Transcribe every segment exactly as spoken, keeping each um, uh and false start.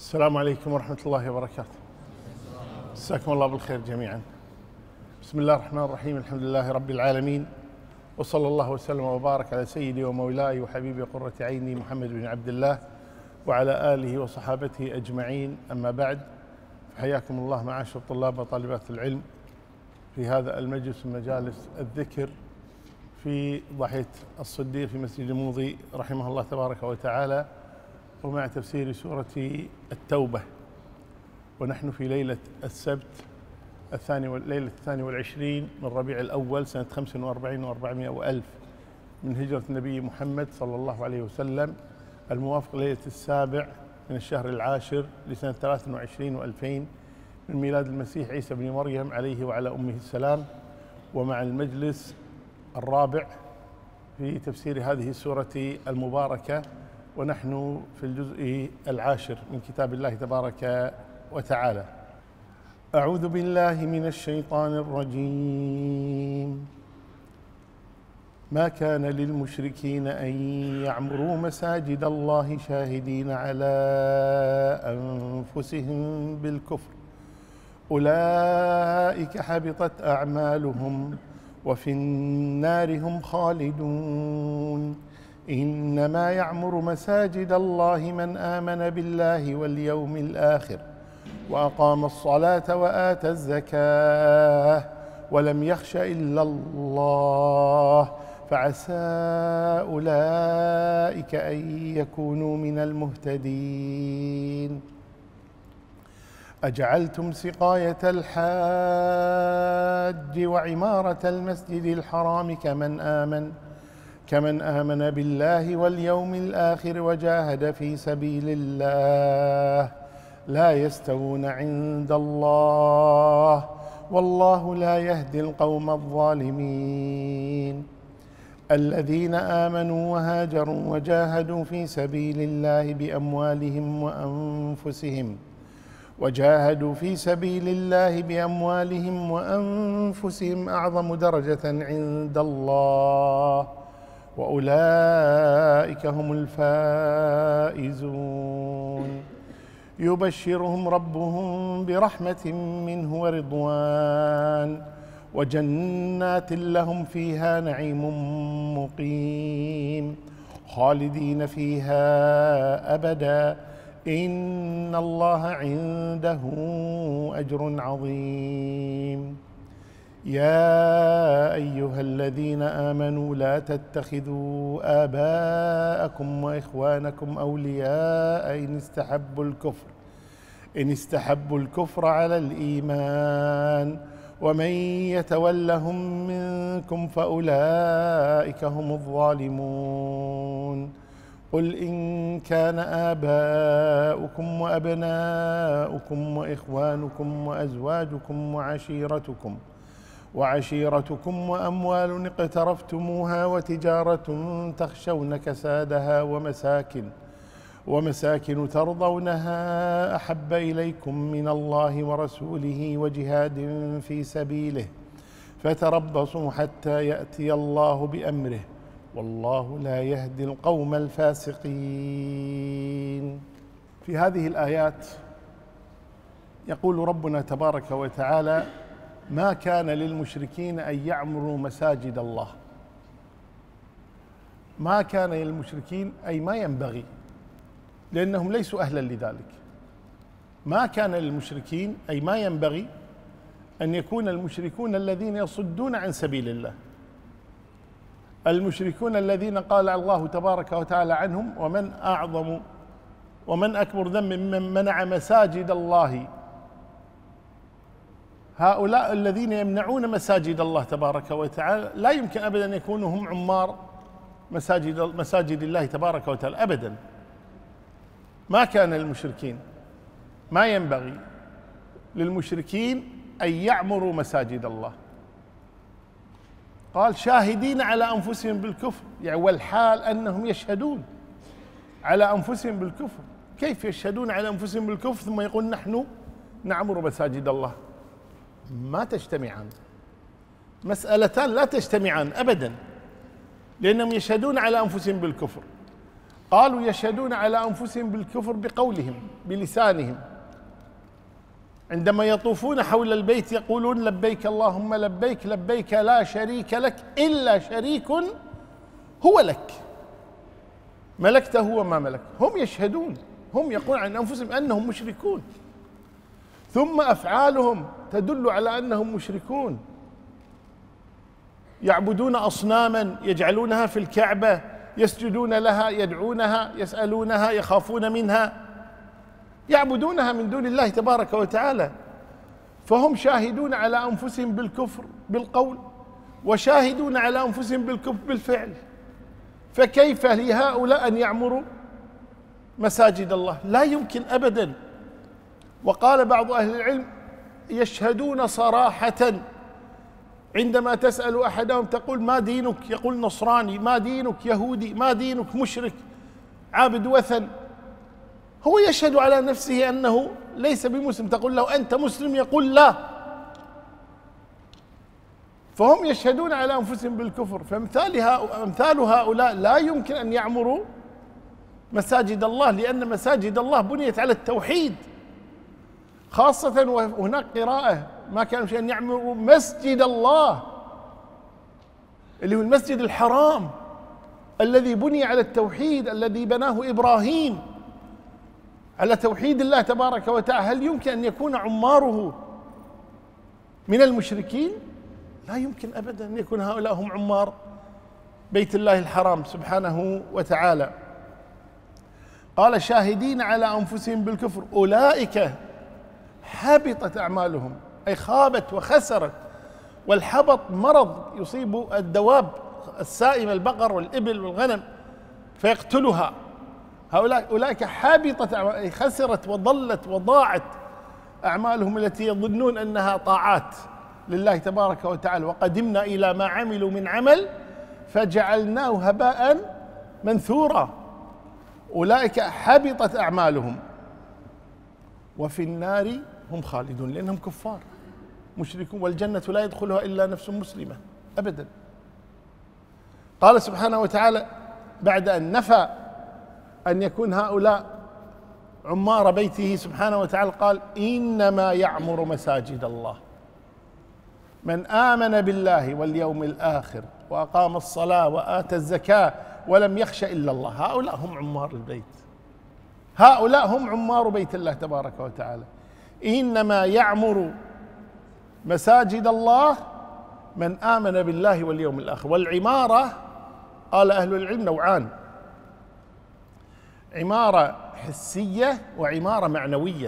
السلام عليكم ورحمة الله وبركاته. مساكم الله بالخير جميعا. بسم الله الرحمن الرحيم، الحمد لله رب العالمين، وصلى الله وسلم وبارك على سيدي ومولاي وحبيبي قرة عيني محمد بن عبد الله وعلى آله وصحابته أجمعين، أما بعد، حياكم الله معاشر طلاب وطالبات العلم في هذا المجلس من مجالس الذكر في ضاحية الصديق في مسجد الموضي رحمه الله تبارك وتعالى، ومع تفسير سورة التوبة، ونحن في ليلة السبت الثاني ليلة الثاني والعشرين من ربيع الأول سنة خمس وأربعين وأربعمائة وألف من هجرة النبي محمد صلى الله عليه وسلم، الموافق ليلة السابع من الشهر العاشر لسنة ثلاث وعشرين وألفين من ميلاد المسيح عيسى بن مريم عليه وعلى أمه السلام، ومع المجلس الرابع في تفسير هذه السورة المباركة، ونحن في الجزء العاشر من كتاب الله تبارك وتعالى. أعوذ بالله من الشيطان الرجيم. ما كان للمشركين أن يعمروا مساجد الله شاهدين على أنفسهم بالكفر، أولئك حبطت أعمالهم وفي النار هم خالدون. إنما يعمر مساجد الله من آمن بالله واليوم الآخر وأقام الصلاة وآتى الزكاة ولم يخش إلا الله، فعسى أولئك أن يكونوا من المهتدين. أجعلتم سقاية الحاج وعمارة المسجد الحرام كمن آمن كمن آمن بالله واليوم الآخر وجاهد في سبيل الله، لا يستوون عند الله، والله لا يهدي القوم الظالمين. الذين آمنوا وهاجروا وجاهدوا في سبيل الله بأموالهم وأنفسهم وجاهدوا في سبيل الله بأموالهم وأنفسهم أعظم درجة عند الله، وأولئك هم الفائزون. يبشرهم ربهم برحمة منه ورضوان وجنات لهم فيها نعيم مقيم خالدين فيها أبدا، إن الله عنده أجر عظيم. يا أيها الذين آمنوا لا تتخذوا آباءكم وإخوانكم أولياء إن استحبوا الكفر إن استحبوا الكفر على الإيمان، ومن يتولهم منكم فأولئك هم الظالمون. قل إن كان آباؤكم وأبناؤكم وإخوانكم وأزواجكم وعشيرتكم وعشيرتكم وأموال اقترفتموها وتجارة تخشون كسادها ومساكن ومساكن ترضونها أحب إليكم من الله ورسوله وجهاد في سبيله فتربصوا حتى يأتي الله بأمره، والله لا يهدي القوم الفاسقين. في هذه الآيات يقول ربنا تبارك وتعالى: ما كان للمشركين أن يعمروا مساجد الله. ما كان للمشركين أي ما ينبغي، لأنهم ليسوا أهلا لذلك. ما كان للمشركين أي ما ينبغي أن يكون المشركون الذين يصدون عن سبيل الله، المشركون الذين قال الله تبارك وتعالى عنهم: ومن أعظم ومن أكبر ذنب ممن منع مساجد الله. هؤلاء الذين يمنعون مساجد الله تبارك وتعالى لا يمكن أبدا أن يكونوا هم عمار مساجد مساجد الله تبارك وتعالى أبدا. ما كان للمشركين، ما ينبغي للمشركين أن يعمروا مساجد الله. قال: شاهدين على أنفسهم بالكفر، يعني والحال أنهم يشهدون على أنفسهم بالكفر. كيف يشهدون على أنفسهم بالكفر ثم يقول نحن نعمر مساجد الله؟ ما تجتمعان، مسألتان لا تجتمعان أبدا، لأنهم يشهدون على أنفسهم بالكفر. قالوا يشهدون على أنفسهم بالكفر بقولهم بلسانهم، عندما يطوفون حول البيت يقولون لبيك اللهم لبيك لبيك لا شريك لك إلا شريك هو لك ملكته وما ملك. هم يشهدون، هم يقولون عن أنفسهم أنهم مشركون، ثم أفعالهم تدل على أنهم مشركون. يعبدون أصناما يجعلونها في الكعبة، يسجدون لها، يدعونها، يسألونها، يخافون منها، يعبدونها من دون الله تبارك وتعالى. فهم شاهدون على أنفسهم بالكفر بالقول، وشاهدون على أنفسهم بالكفر بالفعل. فكيف لهؤلاء أن يعمروا مساجد الله؟ لا يمكن أبدا. وقال بعض أهل العلم يشهدون صراحة، عندما تسأل أحدهم تقول ما دينك؟ يقول نصراني. ما دينك؟ يهودي. ما دينك؟ مشرك عابد وثن. هو يشهد على نفسه أنه ليس بمسلم، تقول له أنت مسلم يقول لا. فهم يشهدون على أنفسهم بالكفر. فأمثال هؤلاء لا يمكن أن يعمروا مساجد الله، لأن مساجد الله بنيت على التوحيد، خاصة وهناك قراءة ما كان شيء أن يعمروا مسجد الله اللي هو المسجد الحرام الذي بني على التوحيد، الذي بناه إبراهيم على توحيد الله تبارك وتعالى. هل يمكن أن يكون عماره من المشركين؟ لا يمكن أبدا أن يكون هؤلاء هم عمار بيت الله الحرام سبحانه وتعالى. قال شاهدين على أنفسهم بالكفر أولئك حبطت أعمالهم، أي خابت وخسرت. والحبط مرض يصيب الدواب السائمة، البقر والإبل والغنم، فيقتلها. هؤلاء أولئك حبطت أعمالهم، أي خسرت وضلت وضاعت أعمالهم التي يظنون أنها طاعات لله تبارك وتعالى. وقدمنا إلى ما عملوا من عمل فجعلناه هباء منثورا. أولئك حبطت أعمالهم وفي النار هم خالدون، لأنهم كفار مشركون، والجنة لا يدخلها إلا نفس مسلمة أبدا. قال سبحانه وتعالى بعد أن نفى أن يكون هؤلاء عمار بيته سبحانه وتعالى، قال إنما يعمر مساجد الله من آمن بالله واليوم الآخر وأقام الصلاة وآتى الزكاة ولم يخش إلا الله. هؤلاء هم عمار البيت، هؤلاء هم عمار بيت الله تبارك وتعالى. إنما يعمر مساجد الله من آمن بالله واليوم الآخر. والعمارة قال أهل العلم نوعان: عمارة حسية وعمارة معنوية.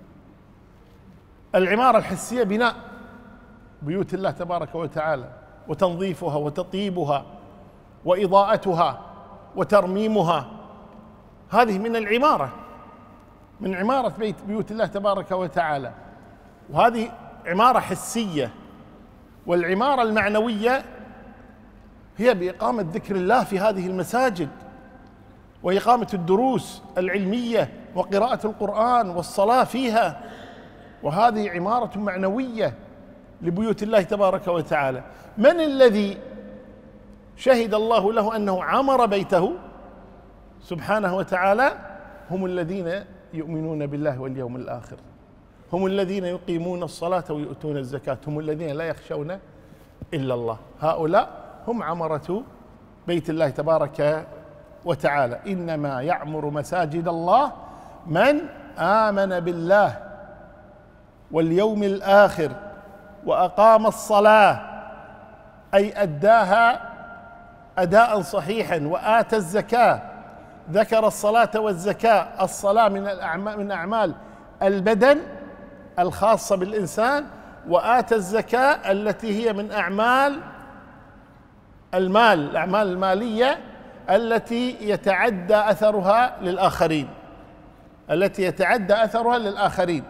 العمارة الحسية بناء بيوت الله تبارك وتعالى وتنظيفها وتطيبها وإضاءتها وترميمها، هذه من العمارة، من عمارة بيت بيوت الله تبارك وتعالى، وهذه عمارة حسية. والعمارة المعنوية هي بإقامة ذكر الله في هذه المساجد، وإقامة الدروس العلمية وقراءة القرآن والصلاة فيها، وهذه عمارة معنوية لبيوت الله تبارك وتعالى. من الذي شهد الله له أنه عمر بيته سبحانه وتعالى؟ هم الذين يؤمنون بالله واليوم الآخر، هم الذين يقيمون الصلاة ويؤتون الزكاة، هم الذين لا يخشون إلا الله. هؤلاء هم عمرة بيت الله تبارك وتعالى. إنما يعمر مساجد الله من آمن بالله واليوم الآخر وأقام الصلاة، أي أداها أداء صحيحا، وآتى الزكاة. ذكر الصلاة والزكاة. الصلاة من الأعمال من أعمال البدن الخاصة بالإنسان، وآتى الزكاة التي هي من أعمال المال، الأعمال المالية التي يتعدى أثرها للآخرين، التي يتعدى أثرها للآخرين.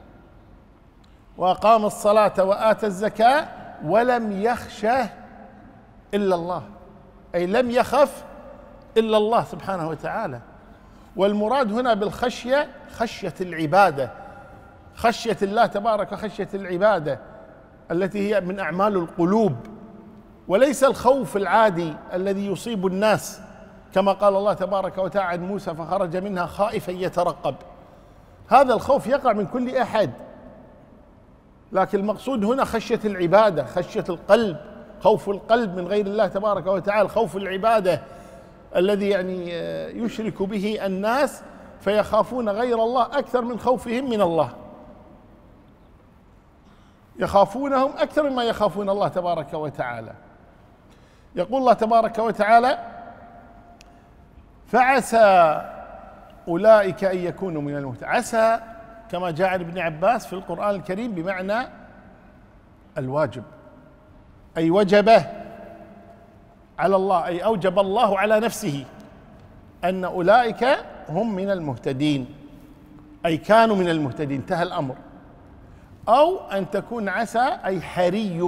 وأقام الصلاة وآتى الزكاة ولم يخشه إلا الله، أي لم يخف إلا الله سبحانه وتعالى. والمراد هنا بالخشية خشية العبادة، خشية الله تبارك وخشية العبادة التي هي من أعمال القلوب، وليس الخوف العادي الذي يصيب الناس كما قال الله تبارك وتعالى عن موسى فخرج منها خائفا يترقب. هذا الخوف يقع من كل أحد، لكن المقصود هنا خشية العبادة، خشية القلب، خوف القلب من غير الله تبارك وتعالى، خوف العبادة الذي يعني يشرك به الناس فيخافون غير الله أكثر من خوفهم من الله، يخافونهم أكثر مما يخافون الله تبارك وتعالى. يقول الله تبارك وتعالى فعسى أولئك أن يكونوا من المهتدين. عسى كما جاء عن ابن عباس في القرآن الكريم بمعنى الواجب، أي وجبه على الله، أي أوجب الله على نفسه أن أولئك هم من المهتدين، أي كانوا من المهتدين، انتهى الأمر. أو أن تكون عسى أي حري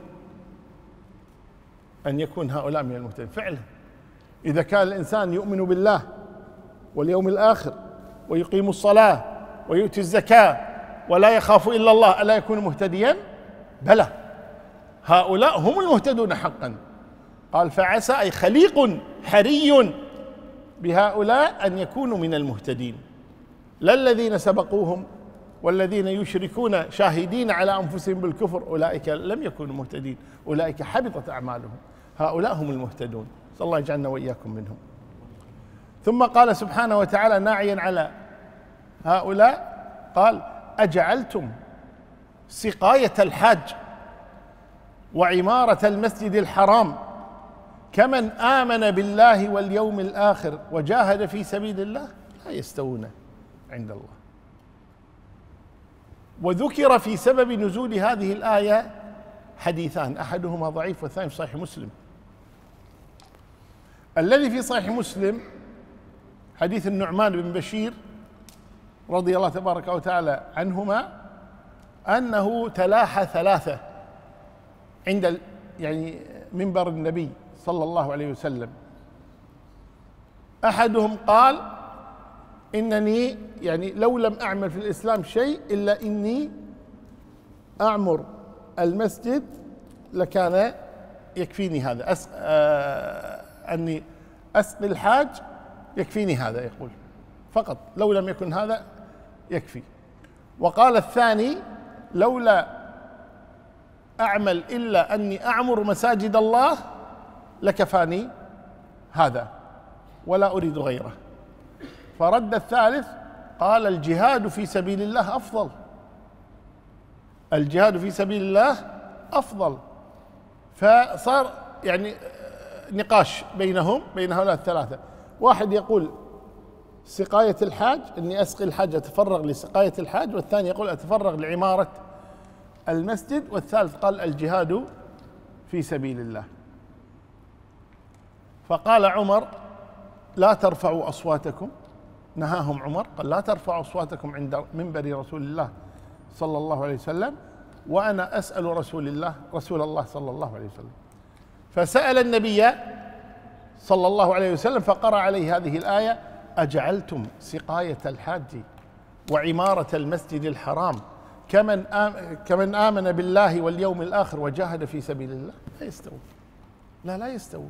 أن يكون هؤلاء من المهتدين فعلا. إذا كان الإنسان يؤمن بالله واليوم الآخر ويقيم الصلاة ويؤتي الزكاة ولا يخاف إلا الله ألا يكون مهتديا؟ بلى، هؤلاء هم المهتدون حقا. قال فعسى أي خليق حري بهؤلاء أن يكونوا من المهتدين، لا الذين سبقوهم والذين يشركون شاهدين على أنفسهم بالكفر، أولئك لم يكونوا مهتدين، أولئك حبطت أعمالهم، هؤلاء هم المهتدون. صلى الله يجعلنا وإياكم منهم. ثم قال سبحانه وتعالى ناعيا على هؤلاء قال أجعلتم سقاية الحاج وعمارة المسجد الحرام كمن آمن بالله واليوم الآخر وجاهد في سبيل الله لا يستوون عند الله. وذكر في سبب نزول هذه الآية حديثان، أحدهما ضعيف والثاني في صحيح مسلم. الذي في صحيح مسلم حديث النعمان بن بشير رضي الله تبارك وتعالى عنهما أنه تلاحى ثلاثة عند يعني منبر النبي صلى الله عليه وسلم. أحدهم قال إنني يعني لو لم أعمل في الإسلام شيء إلا إني أعمر المسجد لكان يكفيني هذا، أس... آه... أني أسقي الحاج يكفيني هذا، يقول فقط لو لم يكن هذا يكفي. وقال الثاني لولا أعمل إلا أني أعمر مساجد الله لكفاني هذا ولا أريد غيره. فرد الثالث قال الجهاد في سبيل الله أفضل، الجهاد في سبيل الله أفضل. فصار يعني نقاش بينهم بين هؤلاء الثلاثة، واحد يقول سقاية الحاج إني أسقي الحاج أتفرغ لسقاية الحاج، والثاني يقول أتفرغ لعمارة المسجد، والثالث قال الجهاد في سبيل الله. فقال عمر لا ترفعوا أصواتكم، نهاهم عمر قال لا ترفعوا أصواتكم عند منبر رسول الله صلى الله عليه وسلم وأنا أسأل رسول الله رسول الله صلى الله عليه وسلم. فسأل النبي صلى الله عليه وسلم فقرأ عليه هذه الآية أجعلتم سقاية الحاج وعمارة المسجد الحرام كمن آمن, كمن آمن بالله واليوم الآخر وجاهد في سبيل الله لا يستوون، لا لا يستوون.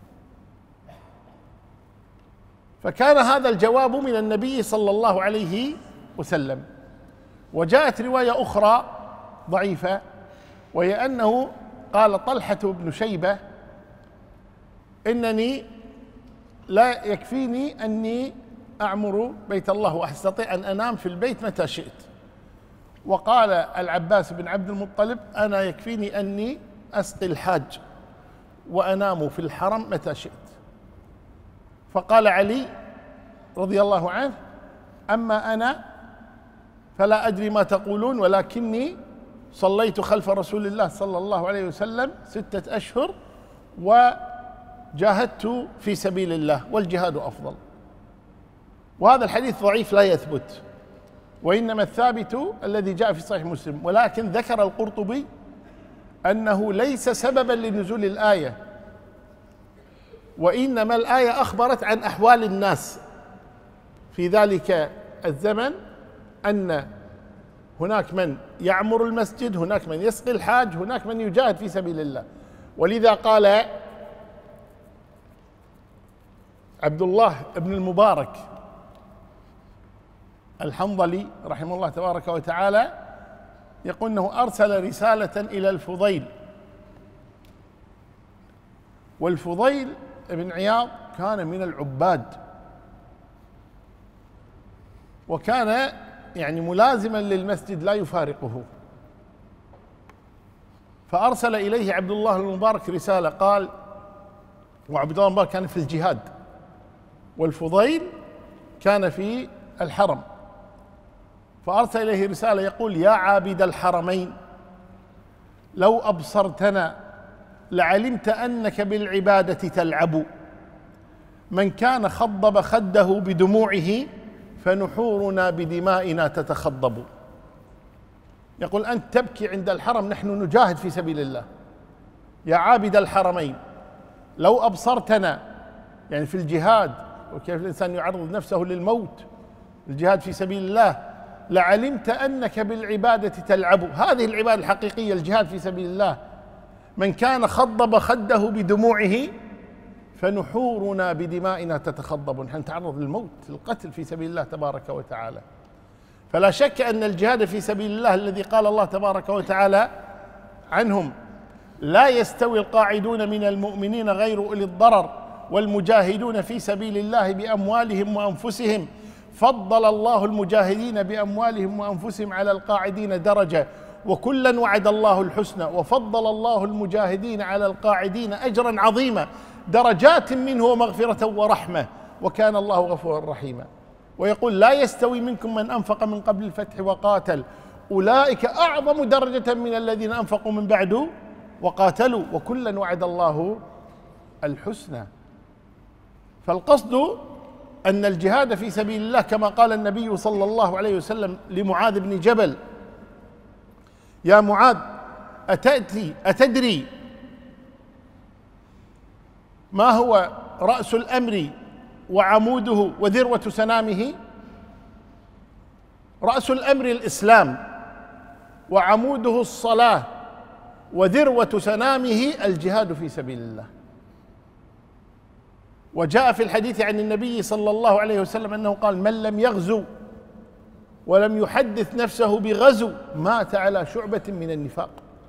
فكان هذا الجواب من النبي صلى الله عليه وسلم. وجاءت رواية أخرى ضعيفة وهي أنه قال طلحة بن شيبة إنني لا يكفيني أني أعمر بيت الله وأستطيع أن أنام في البيت متى شئت. وقال العباس بن عبد المطلب أنا يكفيني أني أسقي الحاج وأنام في الحرم متى شئت. فقال علي رضي الله عنه أما أنا فلا أدري ما تقولون ولكني صليت خلف رسول الله صلى الله عليه وسلم ستة أشهر وجاهدت في سبيل الله والجهاد أفضل. وهذا الحديث ضعيف لا يثبت، وإنما الثابت الذي جاء في صحيح مسلم. ولكن ذكر القرطبي أنه ليس سببا لنزول الآية، وإنما الآية أخبرت عن أحوال الناس في ذلك الزمن، أن هناك من يعمر المسجد، هناك من يسقي الحاج، هناك من يجاهد في سبيل الله. ولذا قال عبد الله بن المبارك الحنظلي رحمه الله تبارك وتعالى يقول أنه أرسل رسالة إلى الفضيل، والفضيل بن عياض كان من العباد، وكان يعني ملازما للمسجد لا يفارقه، فأرسل إليه عبد الله المبارك رسالة قال، وعبد الله المبارك كان في الجهاد والفضيل كان في الحرم، فأرسل إليه رسالة يقول: يا عابد الحرمين، لو أبصرتنا لعلمت أنك بالعبادة تلعب، من كان خضب خده بدموعه فنحورنا بدمائنا تتخضب. يقول: أنت تبكي عند الحرم، نحن نجاهد في سبيل الله. يا عابد الحرمين، لو أبصرتنا، يعني في الجهاد، وكيف الإنسان يعرض نفسه للموت، الجهاد في سبيل الله، لعلمت أنك بالعبادة تلعب. هذه العبادة الحقيقية، الجهاد في سبيل الله. من كان خضب خده بدموعه فنحورنا بدمائنا تتخضب، نحن نتعرض للموت، القتل في سبيل الله تبارك وتعالى. فلا شك أن الجهاد في سبيل الله الذي قال الله تبارك وتعالى عنهم: لا يستوي القاعدون من المؤمنين غير أولي الضرر والمجاهدون في سبيل الله بأموالهم وأنفسهم، فضل الله المجاهدين بأموالهم وأنفسهم على القاعدين درجة، وكلا وعد الله الحسنى، وفضل الله المجاهدين على القاعدين أجرا عظيما، درجات منه ومغفرة ورحمة، وكان الله غفورا رحيما. ويقول: لا يستوي منكم من أنفق من قبل الفتح وقاتل، أولئك أعظم درجة من الذين أنفقوا من بعد وقاتلوا، وكلا وعد الله الحسنى. فالقصد أن الجهاد في سبيل الله كما قال النبي صلى الله عليه وسلم لمعاذ بن جبل: يا معاذ، أتأتي أتدري ما هو رأس الأمر وعموده وذروة سنامه؟ رأس الأمر الإسلام، وعموده الصلاة، وذروة سنامه الجهاد في سبيل الله. وجاء في الحديث عن النبي صلى الله عليه وسلم أنه قال: من لم يغزو ولم يحدث نفسه بغزو مات على شعبة من النفاق.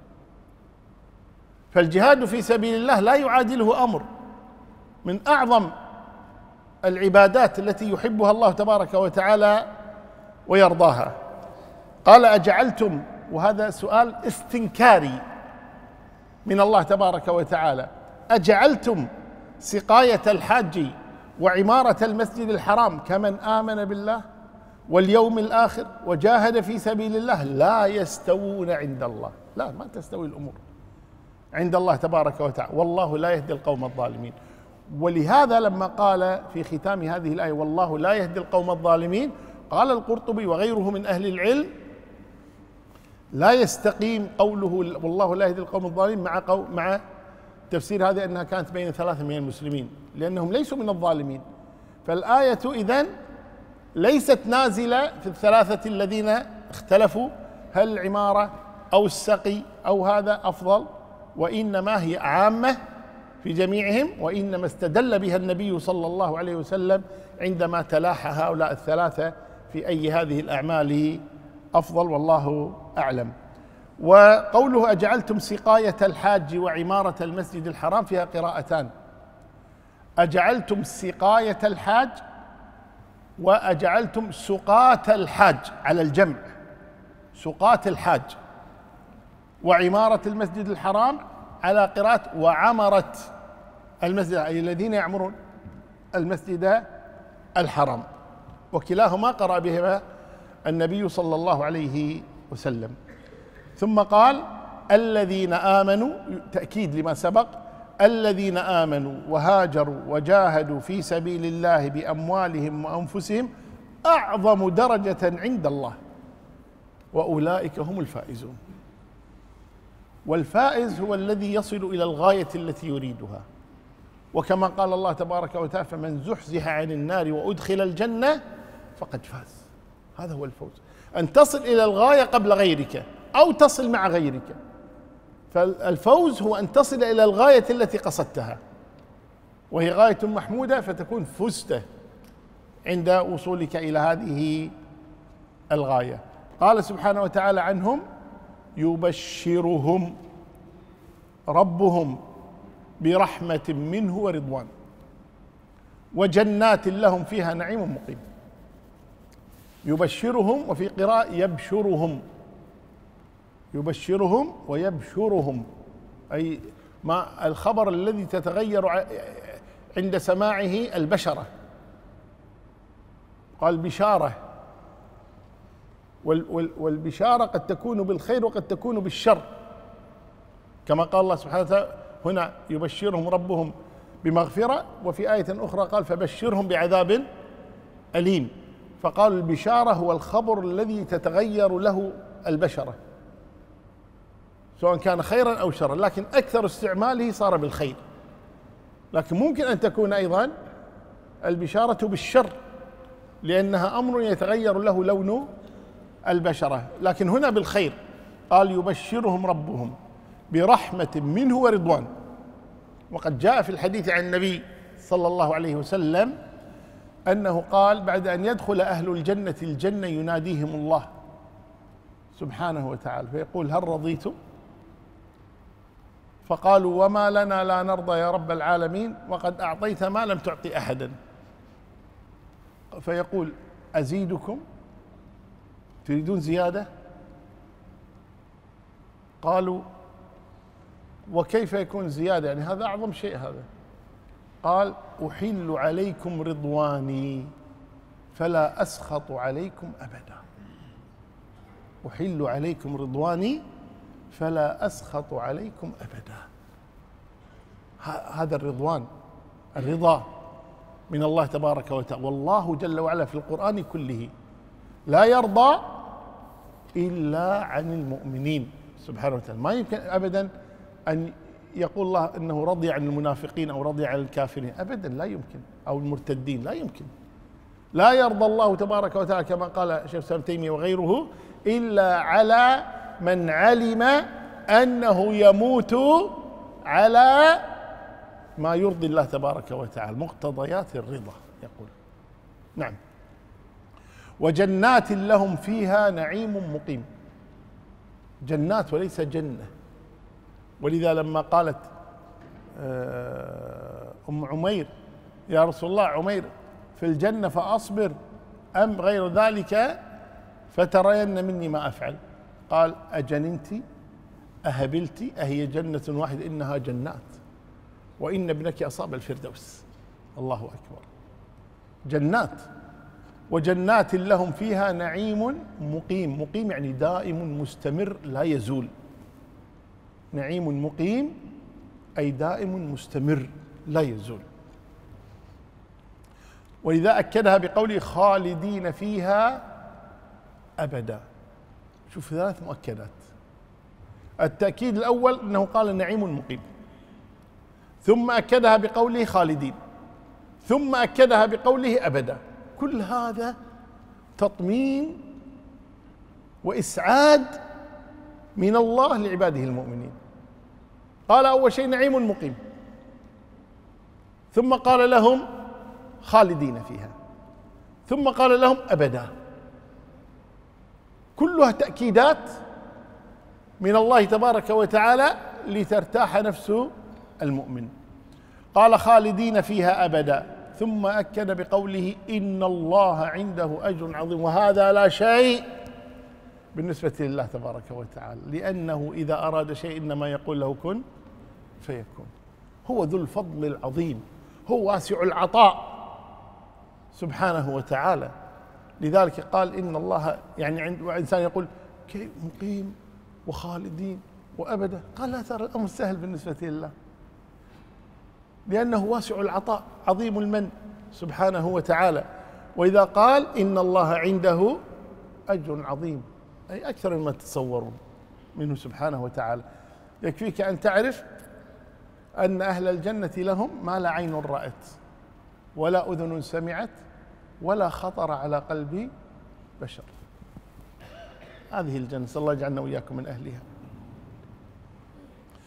فالجهاد في سبيل الله لا يعادله أمر، من أعظم العبادات التي يحبها الله تبارك وتعالى ويرضاها. قال: أجعلتم، وهذا سؤال استنكاري من الله تبارك وتعالى، أجعلتم سقاية الحاج وعمارة المسجد الحرام كمن آمن بالله واليوم الآخر وجاهد في سبيل الله لا يستوون عند الله؟ لا، ما تستوي الأمور عند الله تبارك وتعالى، والله لا يهدي القوم الظالمين. ولهذا لما قال في ختام هذه الآية: والله لا يهدي القوم الظالمين، قال القرطبي وغيره من أهل العلم: لا يستقيم قوله والله لا يهدي القوم الظالمين مع قو مع تفسير هذه أنها كانت بين ثلاثة من المسلمين، لأنهم ليسوا من الظالمين. فالآية إذن ليست نازلة في الثلاثة الذين اختلفوا هل العمارة أو السقي أو هذا أفضل، وإنما هي عامة في جميعهم، وإنما استدل بها النبي صلى الله عليه وسلم عندما تلاحى هؤلاء الثلاثة في أي هذه الأعمال أفضل، والله أعلم. وقوله: أجعلتم سقاية الحاج وعمارة المسجد الحرام فيها قراءتان: أجعلتم سقاية الحاج، وأجعلتم سقاة الحاج على الجمع، سقاة الحاج، وعمارة المسجد الحرام على قراءة وعمرة المسجد، أي الذين يعمرون المسجد الحرام، وكلاهما قرأ بهما النبي صلى الله عليه وسلم. ثم قال: الذين آمنوا، تأكيد لما سبق، الذين آمنوا وهاجروا وجاهدوا في سبيل الله بأموالهم وأنفسهم أعظم درجة عند الله وأولئك هم الفائزون. والفائز هو الذي يصل إلى الغاية التي يريدها، وكما قال الله تبارك وتعالى: فمن زحزح عن النار وأدخل الجنة فقد فاز. هذا هو الفوز، أن تصل إلى الغاية قبل غيرك أو تصل مع غيرك. فالفوز هو أن تصل إلى الغاية التي قصدتها. وهي غاية محمودة، فتكون فزت عند وصولك إلى هذه الغاية. قال سبحانه وتعالى عنهم: يبشرهم ربهم برحمة منه ورضوان وجنات لهم فيها نعيم مقيم. يبشرهم، وفي قراءة يبشرهم، يبشرهم ويبشرهم، أي ما الخبر الذي تتغير عند سماعه البشرة. قال بشارة، والبشارة قد تكون بالخير وقد تكون بالشر، كما قال الله سبحانه وتعالى هنا: يبشرهم ربهم بمغفرة، وفي آية أخرى قال: فبشرهم بعذاب أليم. فقال البشارة هو الخبر الذي تتغير له البشرة، سواء كان خيرا أو شرا، لكن أكثر استعماله صار بالخير. لكن ممكن أن تكون أيضا البشارة بالشر، لأنها أمر يتغير له لون البشرة، لكن هنا بالخير. قال: يبشرهم ربهم برحمة منه ورضوان. وقد جاء في الحديث عن النبي صلى الله عليه وسلم أنه قال: بعد أن يدخل أهل الجنة الجنة يناديهم الله سبحانه وتعالى فيقول: هل رضيتم؟ فقالوا: وما لنا لا نرضى يا رب العالمين، وقد أعطيت ما لم تعطي أحدا. فيقول: أزيدكم؟ تريدون زيادة؟ قالوا: وكيف يكون زيادة؟ يعني هذا أعظم شيء هذا. قال: أحل عليكم رضواني فلا أسخط عليكم أبدا. أحل عليكم رضواني فلا أسخط عليكم أبدا. هذا الرضوان، الرضا من الله تبارك وتعالى. والله جل وعلا في القرآن كله لا يرضى إلا عن المؤمنين سبحانه وتعالى. ما يمكن أبدا أن يقول الله أنه رضي عن المنافقين أو رضي عن الكافرين، أبدا لا يمكن، أو المرتدين، لا يمكن. لا يرضى الله تبارك وتعالى كما قال شيخ الإسلام ابن تيمية وغيره إلا على من علم أنه يموت على ما يرضي الله تبارك وتعالى، مقتضيات الرضا يقول. نعم. وجنات لهم فيها نعيم مقيم. جنات وليس جنة. ولذا لما قالت أم عمير: يا رسول الله، عمير في الجنة فأصبر أم غير ذلك فترين مني ما أفعل؟ قال: أجننت أهبلت أهي جنة واحدة؟ إنها جنات، وإن ابنك أصاب الفردوس. الله أكبر. جنات. وجنات لهم فيها نعيم مقيم. مقيم يعني دائم مستمر لا يزول. نعيم مقيم أي دائم مستمر لا يزول. ولذا أكدها بقوله: خالدين فيها أبدا. شوف ثلاث مؤكدات. التأكيد الأول أنه قال نعيم مقيم، ثم أكدها بقوله خالدين، ثم أكدها بقوله أبدا. كل هذا تطمين وإسعاد من الله لعباده المؤمنين. قال أول شيء نعيم مقيم، ثم قال لهم خالدين فيها، ثم قال لهم أبدا. كلها تأكيدات من الله تبارك وتعالى لترتاح نفس المؤمن. قال خالدين فيها أبدا، ثم أكد بقوله إن الله عنده أجر عظيم. وهذا لا شيء بالنسبة لله تبارك وتعالى، لأنه إذا أراد شيء إنما يقول له كن فيكون. هو ذو الفضل العظيم، هو واسع العطاء سبحانه وتعالى. لذلك قال إن الله، يعني عند إنسان يقول كيف مقيم وخالدين وأبدا، قال لا ترى الأمر سهل بالنسبة لله، لأنه واسع العطاء عظيم المن سبحانه وتعالى. وإذا قال إن الله عنده أجر عظيم، أي أكثر مما تتصورون منه سبحانه وتعالى. يكفيك أن تعرف أن أهل الجنة لهم ما لا عين رأت ولا أذن سمعت ولا خطر على قلب بشر. هذه الجنة، صلى الله يجعلنا وإياكم من أهلها.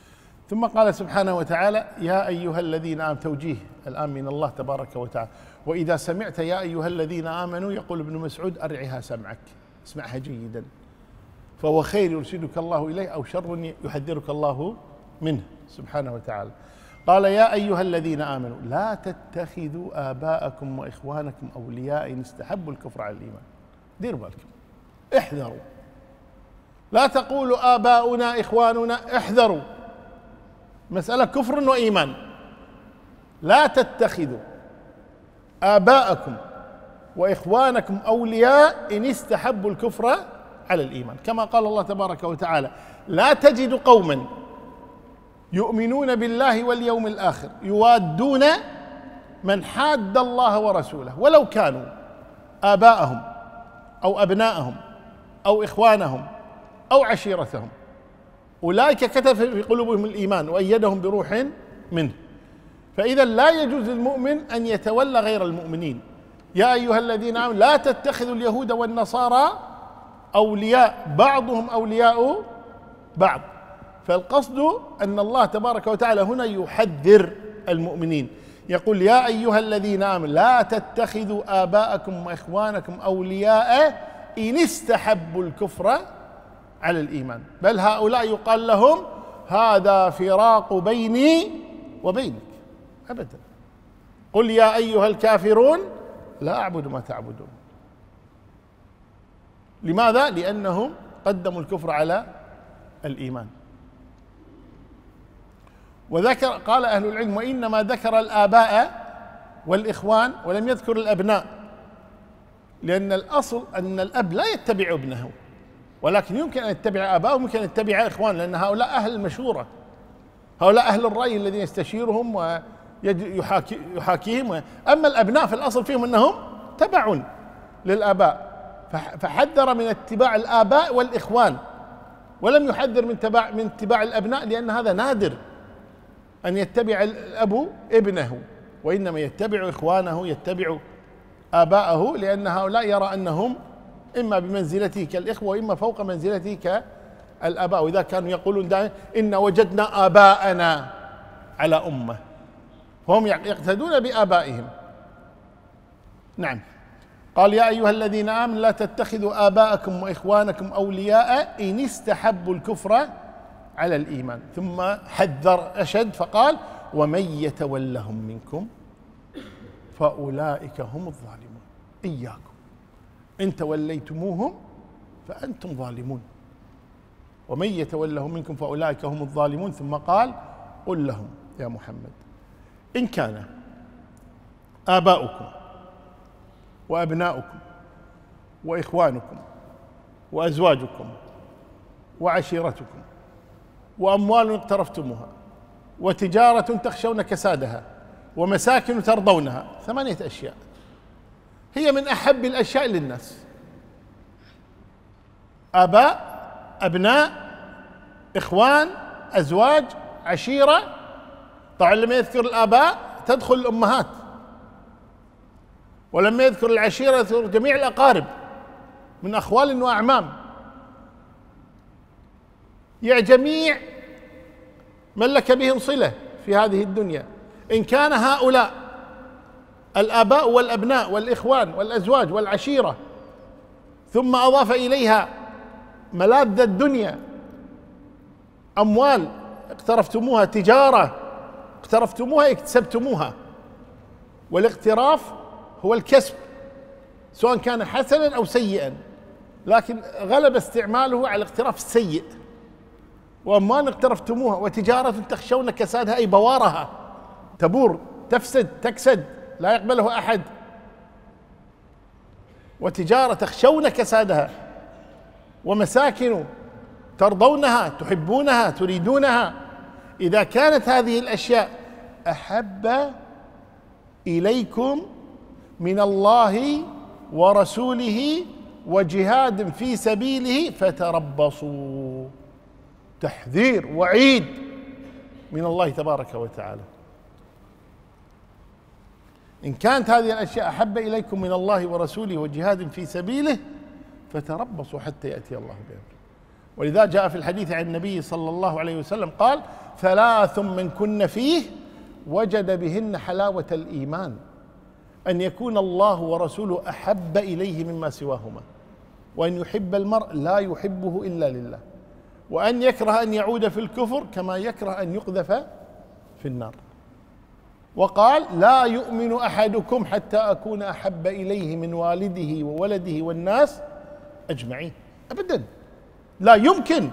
ثم قال سبحانه وتعالى يا أيها الذين آمنوا، توجيه الآن من الله تبارك وتعالى. وإذا سمعت يا أيها الذين آمنوا، يقول ابن مسعود أرعها سمعك، اسمعها جيدا، فهو خير يرشدك الله إليه أو شر يحذرك الله منه سبحانه وتعالى. قال يا أيها الذين آمنوا لا تتخذوا آباءكم وإخوانكم أولياء إن استحبوا الكفر على الإيمان. ديروا بالكم، احذروا، لا تقولوا آباؤنا إخواننا، احذروا، مسألة كفر وإيمان. لا تتخذوا آباءكم وإخوانكم أولياء إن استحبوا الكفر على الإيمان، كما قال الله تبارك وتعالى لا تجد قوما يؤمنون بالله واليوم الآخر يوادون من حاد الله ورسوله ولو كانوا آباءهم أو أبناءهم أو إخوانهم أو عشيرتهم أولئك كتب في قلوبهم الإيمان وأيدهم بروح منه. فإذا لا يجوز للمؤمن أن يتولى غير المؤمنين. يا أيها الذين آمنوا لا تتخذوا اليهود والنصارى أولياء بعضهم أولياء بعض. فالقصد أن الله تبارك وتعالى هنا يحذر المؤمنين، يقول يا أيها الذين آمنوا لا تتخذوا آباءكم وإخوانكم أولياء إن استحبوا الكفر على الإيمان، بل هؤلاء يقال لهم هذا فراق بيني وبينك أبدا. قل يا أيها الكافرون لا أعبد ما تعبدون. لماذا؟ لأنهم قدموا الكفر على الإيمان. وذكر قال أهل العلم وإنما ذكر الآباء والإخوان ولم يذكر الأبناء، لأن الأصل أن الأب لا يتبع ابنه، ولكن يمكن أن يتبع آباءه ويمكن أن يتبع إخوان، لأن هؤلاء أهل المشورة، هؤلاء أهل الرأي الذين يستشيرهم ويحاكيهم. أما الأبناء في الأصل فيهم أنهم تبع للآباء، فحذر من اتباع الآباء والإخوان ولم يحذر من اتباع من اتباع الأبناء، لأن هذا نادر أن يتبع الأب ابنه، وإنما يتبع إخوانه يتبع آباءه، لأن هؤلاء يرى أنهم إما بمنزلته كالإخوة وإما فوق منزلته كالآباء. وإذا كانوا يقولون دائما إن وجدنا آباءنا على أمة، فهم يقتدون بآبائهم. نعم. قال يا أيها الذين آمنوا لا تتخذوا آباءكم وإخوانكم أولياء إن استحبوا الكفر على الإيمان، ثم حذر أشد فقال ومن يتولهم منكم فأولئك هم الظالمون. إياكم إن توليتموهم فأنتم ظالمون، ومن يتولهم منكم فأولئك هم الظالمون. ثم قال قل لهم يا محمد إن كان آباؤكم وأبناؤكم وإخوانكم وأزواجكم وعشيرتكم وأموال اقترفتموها وتجارة تخشون كسادها ومساكن ترضونها، ثمانية أشياء هي من أحب الأشياء للناس: آباء، أبناء، إخوان، أزواج، عشيرة. طبعا لما يذكر الآباء تدخل الأمهات، ولما يذكر العشيرة يذكر جميع الأقارب من أخوال وأعمام، يعني جميع من لك بهم صلة في هذه الدنيا. إن كان هؤلاء الآباء والأبناء والإخوان والأزواج والعشيرة، ثم أضاف إليها ملاذ الدنيا، أموال اقترفتموها، تجارة اقترفتموها اكتسبتموها، والاقتراف هو الكسب سواء كان حسنا أو سيئا، لكن غلب استعماله على الاقتراف السيء. وأموال اقترفتموها وتجارة تخشون كسادها أي بوارها، تبور، تفسد، تكسد، لا يقبله أحد. وتجارة تخشون كسادها، ومساكن ترضونها، تحبونها، تريدونها. إذا كانت هذه الأشياء أحب إليكم من الله ورسوله وجهاد في سبيله فتربصوا. تحذير وعيد من الله تبارك وتعالى. إن كانت هذه الأشياء أحب إليكم من الله ورسوله وجهاد في سبيله فتربصوا حتى يأتي الله بأمره. ولذا جاء في الحديث عن النبي صلى الله عليه وسلم قال: ثلاث من كن فيه وجد بهن حلاوة الإيمان، أن يكون الله ورسوله أحب إليه مما سواهما، وأن يحب المرء لا يحبه إلا لله، وأن يكره أن يعود في الكفر كما يكره أن يقذف في النار. وقال: لا يؤمن أحدكم حتى أكون أحب إليه من والده وولده والناس أجمعين. أبدا، لا يمكن.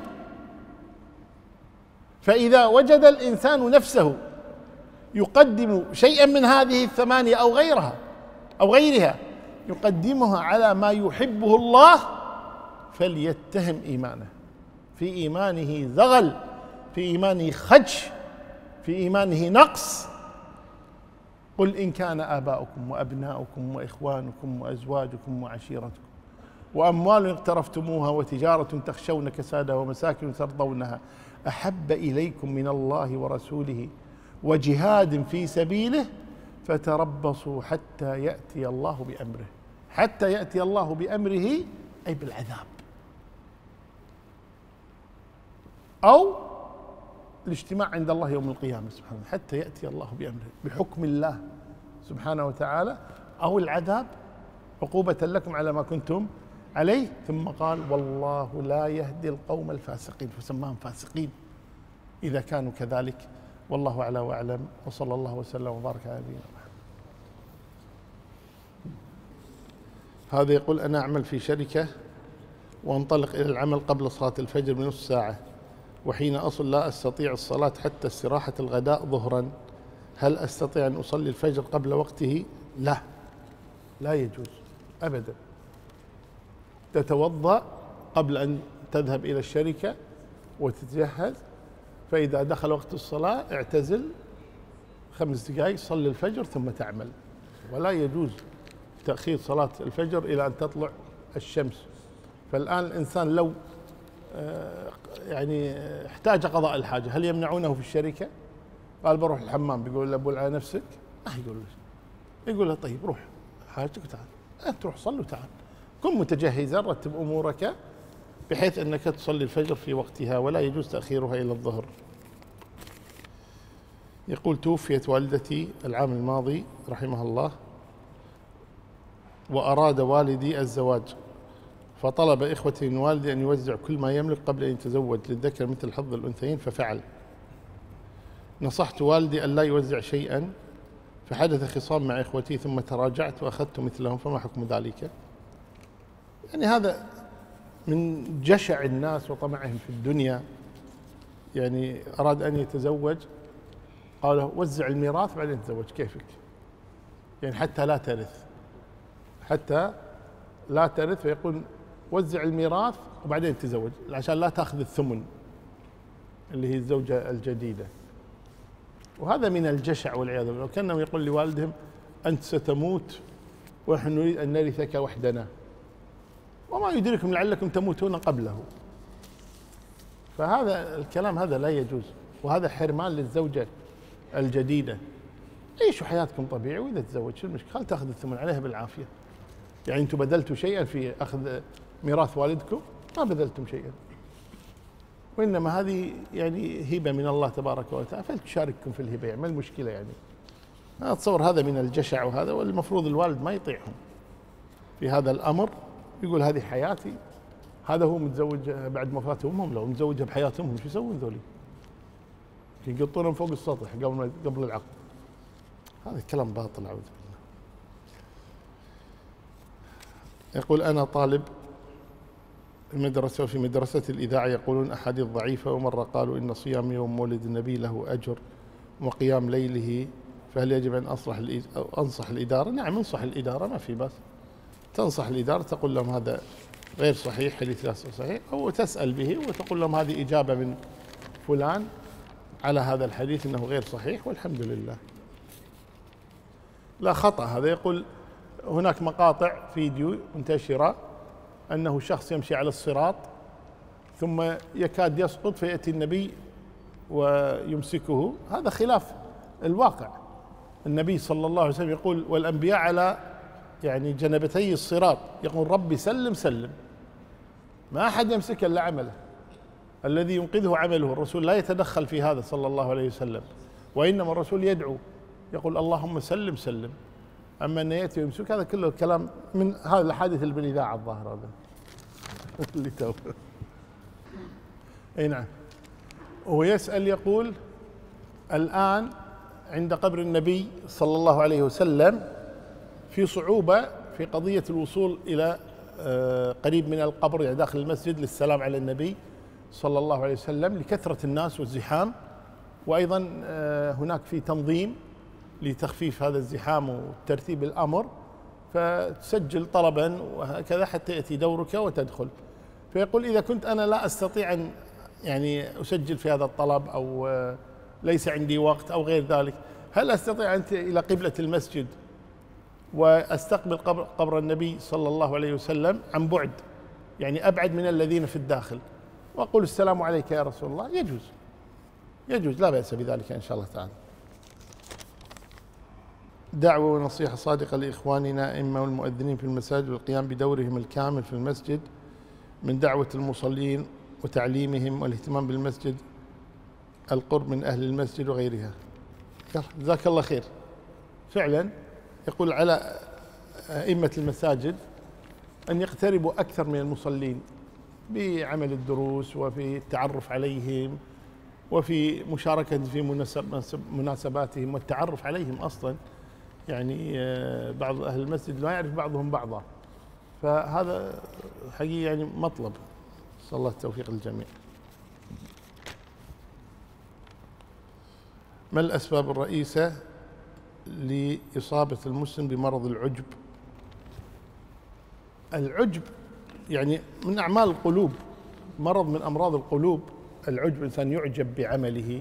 فإذا وجد الإنسان نفسه يقدم شيئا من هذه الثمانية أو غيرها أو غيرها يقدمها على ما يحبه الله، فليتهم إيمانه، في إيمانه زغل، في إيمانه خدش، في إيمانه نقص. قل إن كان آباؤكم وأبناؤكم وإخوانكم وأزواجكم وعشيرتكم وأموال اقترفتموها وتجارة تخشون كسادها ومساكن ترضونها أحب إليكم من الله ورسوله وجهاد في سبيله فتربصوا حتى يأتي الله بأمره. حتى يأتي الله بأمره أي بالعذاب، أو الاجتماع عند الله يوم القيامة سبحانه، حتى يأتي الله بأمره بحكم الله سبحانه وتعالى، أو العذاب عقوبة لكم على ما كنتم عليه. ثم قال: والله لا يهدي القوم الفاسقين، فسماهم فاسقين إذا كانوا كذلك. والله أعلى وأعلم، وصلى الله وسلم وبارك على نبينا محمد. هذا يقول: أنا أعمل في شركة وانطلق إلى العمل قبل صلاة الفجر بنصف ساعة، وحين أصل لا أستطيع الصلاة حتى استراحة الغداء ظهرا، هل أستطيع أن أصلي الفجر قبل وقته؟ لا، لا يجوز أبدا. تتوضأ قبل أن تذهب إلى الشركة وتتجهز، فإذا دخل وقت الصلاة اعتزل خمس دقائق، صلي الفجر ثم تعمل. ولا يجوز تأخير صلاة الفجر إلى أن تطلع الشمس. فالآن الإنسان لو يعني احتاج قضاء الحاجة، هل يمنعونه في الشركة؟ قال: بروح الحمام، بيقول له: بول على نفسك؟ ما يقول له، يقول له: طيب روح حاجتك وتعال. أنت تروح صل وتعال، كن متجهزا، رتب أمورك بحيث أنك تصلي الفجر في وقتها، ولا يجوز تأخيرها إلى الظهر. يقول: توفيت والدتي العام الماضي رحمها الله، وأراد والدي الزواج، فطلب إخوتي من والدي أن يوزع كل ما يملك قبل أن يتزوج، للذكر مثل حظ الأنثيين، ففعل. نصحت والدي أن لا يوزع شيئا، فحدث خصام مع إخوتي ثم تراجعت وأخذت مثلهم، فما حكم ذلك؟ يعني هذا من جشع الناس وطمعهم في الدنيا. يعني أراد أن يتزوج، قال له: وزع الميراث بعدين تزوج كيفك، يعني حتى لا ترث، حتى لا ترث، فيقول: وزع الميراث وبعدين تزوج، عشان لا تأخذ الثمن اللي هي الزوجة الجديدة. وهذا من الجشع والعياذ بالله. وكأنهم يقول لوالدهم: أنت ستموت ونحن نريد أن نرثك وحدنا، وما يدركم لعلكم تموتون قبله. فهذا الكلام هذا لا يجوز، وهذا حرمان للزوجة الجديدة. عيشوا حياتكم طبيعي، وإذا تزوج شو المشكلة؟ خل تأخذ الثمن عليها بالعافية. يعني أنتم بذلتوا شيئا في أخذ ميراث والدكم؟ ما بذلتم شيئا، وإنما هذه يعني هبة من الله تبارك وتعالى، فلتشارككم في الهبة، يعني ما المشكلة؟ يعني أنا أتصور هذا من الجشع، وهذا والمفروض الوالد ما يطيعهم في هذا الأمر، يقول: هذه حياتي. هذا هو متزوج بعد وفاة أمهم، لو متزوجها بحياة أمهم شو يسوون ذولي؟ يقطونهم فوق السطح قبل قبل العقد. هذا الكلام باطل، أعوذ بالله. يقول: أنا طالب المدرسة، وفي مدرسة الإذاعة يقولون أحاديث ضعيفة، ومرة قالوا إن صيام يوم مولد النبي له أجر وقيام ليله، فهل يجب أن أصلح أو أنصح الإدارة؟ نعم، انصح الإدارة، ما في بس تنصح الإدارة، تقول لهم هذا غير صحيح، حديث لا صحيح، أو تسأل به وتقول لهم هذه إجابة من فلان على هذا الحديث أنه غير صحيح، والحمد لله. لا خطأ هذا. يقول: هناك مقاطع فيديو منتشرة أنه شخص يمشي على الصراط ثم يكاد يسقط فيأتي النبي ويمسكه، هذا خلاف الواقع. النبي صلى الله عليه وسلم يقول: والأنبياء على يعني جنبتي الصراط، يقول: ربي سلم سلم، ما أحد يمسك إلا عمله. الذي ينقذه عمله. الرسول لا يتدخل في هذا صلى الله عليه وسلم، وإنما الرسول يدعو يقول اللهم سلم سلم. أما أن يأتي ويمسك هذا كله كلام من هذا الحادث اللي بالإذاعة الظاهر هذا اللي تو. أي نعم. هو يسأل يقول الآن عند قبر النبي صلى الله عليه وسلم في صعوبة في قضية الوصول إلى قريب من القبر، يعني داخل المسجد، للسلام على النبي صلى الله عليه وسلم لكثرة الناس والزحام، وأيضا هناك في تنظيم لتخفيف هذا الزحام وترتيب الأمر، فتسجل طلبا وهكذا حتى يأتي دورك وتدخل. فيقول إذا كنت أنا لا أستطيع أن يعني أسجل في هذا الطلب أو ليس عندي وقت أو غير ذلك، هل أستطيع أن إلى قبلة المسجد وأستقبل قبر, قبر النبي صلى الله عليه وسلم عن بعد، يعني أبعد من الذين في الداخل، وأقول السلام عليك يا رسول الله؟ يجوز يجوز لا بأس بذلك إن شاء الله تعالى. دعوة ونصيحة صادقة لإخواننا أئمة والمؤذنين في المساجد والقيام بدورهم الكامل في المسجد من دعوة المصلين وتعليمهم والاهتمام بالمسجد، القرب من أهل المسجد وغيرها. جزاك الله خير. فعلا يقول على أئمة المساجد أن يقتربوا أكثر من المصلين بعمل الدروس وفي التعرف عليهم وفي مشاركة في مناسباتهم والتعرف عليهم أصلا، يعني بعض أهل المسجد لا يعرف بعضهم بعضا، فهذا حقيقي يعني مطلب. صلى الله التوفيق للجميع. ما الأسباب الرئيسة لإصابة المسلم بمرض العجب؟ العجب يعني من أعمال القلوب، مرض من أمراض القلوب. العجب، إنسان يعجب بعمله.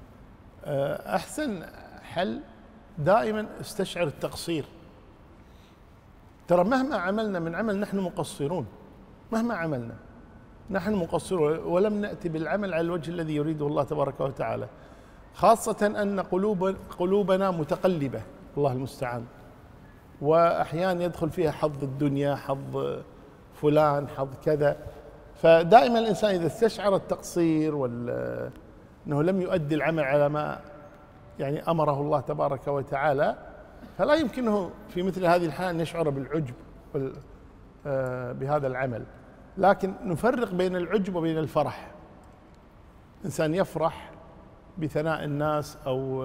أحسن حل دائما استشعر التقصير. ترى مهما عملنا من عمل نحن مقصرون، مهما عملنا نحن مقصرون، ولم نأتي بالعمل على الوجه الذي يريده الله تبارك وتعالى، خاصة أن قلوب قلوبنا متقلبة، الله المستعان، وأحيانا يدخل فيها حظ الدنيا، حظ فلان، حظ كذا. فدائما الإنسان إذا استشعر التقصير وأنه لم يؤدي العمل على ما يعني أمره الله تبارك وتعالى، فلا يمكنه في مثل هذه الحالة أن يشعر بالعجب بهذا العمل. لكن نفرق بين العجب وبين الفرح. إنسان يفرح بثناء الناس أو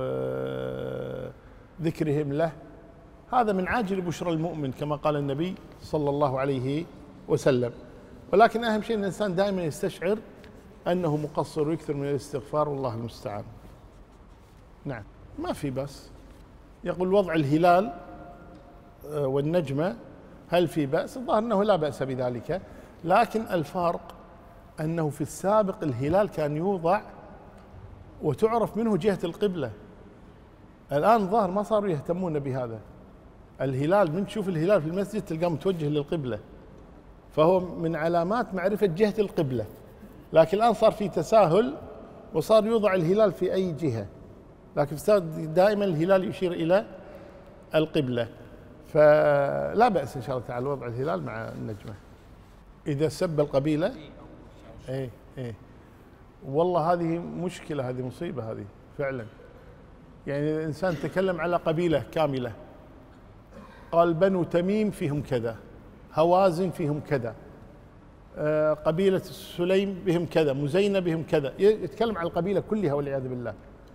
ذكرهم له، هذا من عاجل بشرى المؤمن كما قال النبي صلى الله عليه وسلم. ولكن أهم شيء أن الإنسان دائما يستشعر أنه مقصر ويكثر من الاستغفار، والله المستعان. نعم، ما في بس. يقول وضع الهلال والنجمة هل في بأس؟ الظاهر أنه لا بأس بذلك، لكن الفرق أنه في السابق الهلال كان يوضع وتعرف منه جهة القبلة. الآن ظاهر ما صاروا يهتمون بهذا. الهلال من تشوف الهلال في المسجد تلقاه متوجه للقبلة، فهو من علامات معرفة جهة القبلة. لكن الآن صار في تساهل وصار يوضع الهلال في أي جهة، لكن دائما الهلال يشير إلى القبلة، فلا بأس إن شاء الله تعالى وضع الهلال مع النجمة. إذا سب القبيلة، إيه إيه والله هذه مشكلة، هذه مصيبة، هذه فعلا. يعني الإنسان تكلم على قبيلة كاملة، قال بنو تميم فيهم كذا، هوازن فيهم كذا، قبيلة سليم بهم كذا، مزينة بهم كذا، يتكلم عن القبيلة كلها والعياذ بالله.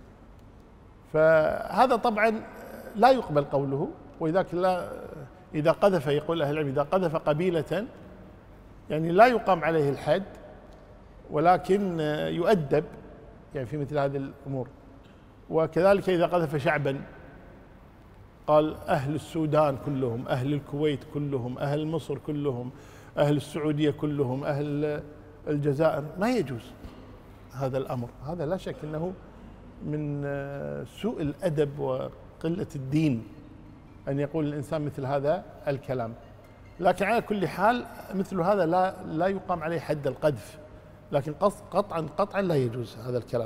فهذا طبعا لا يقبل قوله، وإذاك لا إذا قذف، يقول أهل العلم، إذا قذف قبيلة يعني لا يقام عليه الحد، ولكن يؤدب يعني في مثل هذه الأمور. وكذلك إذا قذف شعبا، قال أهل السودان كلهم، أهل الكويت كلهم، أهل مصر كلهم، أهل السعودية كلهم، أهل الجزائر، ما يجوز هذا الأمر. هذا لا شك أنه من سوء الأدب وقلة الدين أن يقول الإنسان مثل هذا الكلام. لكن على كل حال مثل هذا لا لا يقام عليه حد القذف، لكن قطعا قطعا لا يجوز هذا الكلام.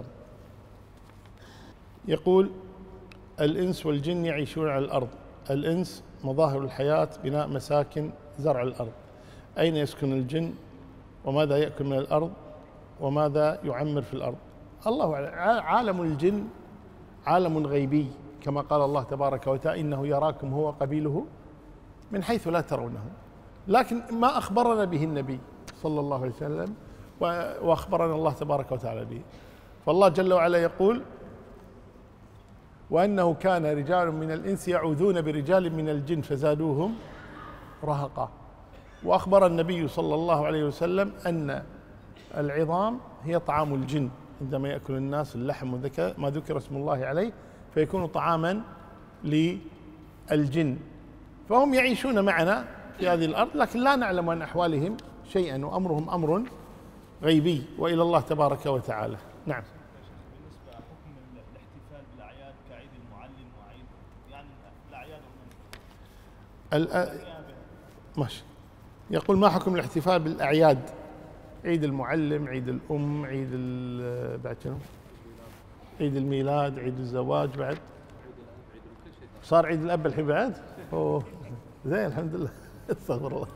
يقول الإنس والجن يعيشون على الأرض. الإنس مظاهر الحياة بناء مساكن، زرع الأرض. أين يسكن الجن وماذا يأكل من الأرض وماذا يعمر في الأرض؟ الله أعلم. عالم الجن عالم غيبي كما قال الله تبارك وتعالى إنه يراكم هو قبيله من حيث لا ترونه، لكن ما أخبرنا به النبي صلى الله عليه وسلم وأخبرنا الله تبارك وتعالى به. فالله جل وعلا يقول وأنه كان رجال من الإنس يعوذون برجال من الجن فزادوهم رهقا. وأخبر النبي صلى الله عليه وسلم أن العظام هي طعام الجن، عندما يأكل الناس اللحم ما ذكر اسم الله عليه فيكون طعاما للجن، فهم يعيشون معنا في هذه الأرض لكن لا نعلم عن أحوالهم شيئا، وأمرهم أمر غيبي وإلى الله تبارك وتعالى. نعم. بالنسبة حكم الاحتفال بالأعياد كعيد المعلم وعيد يعني الأعياد ماشي. يقول ما حكم الاحتفال بالأعياد؟ عيد المعلم، عيد الأم، عيد بعد شنو؟ عيد الميلاد، عيد الزواج، بعد صار عيد الأب الحين بعد؟ أوه زين الحمد لله. استغفر الله.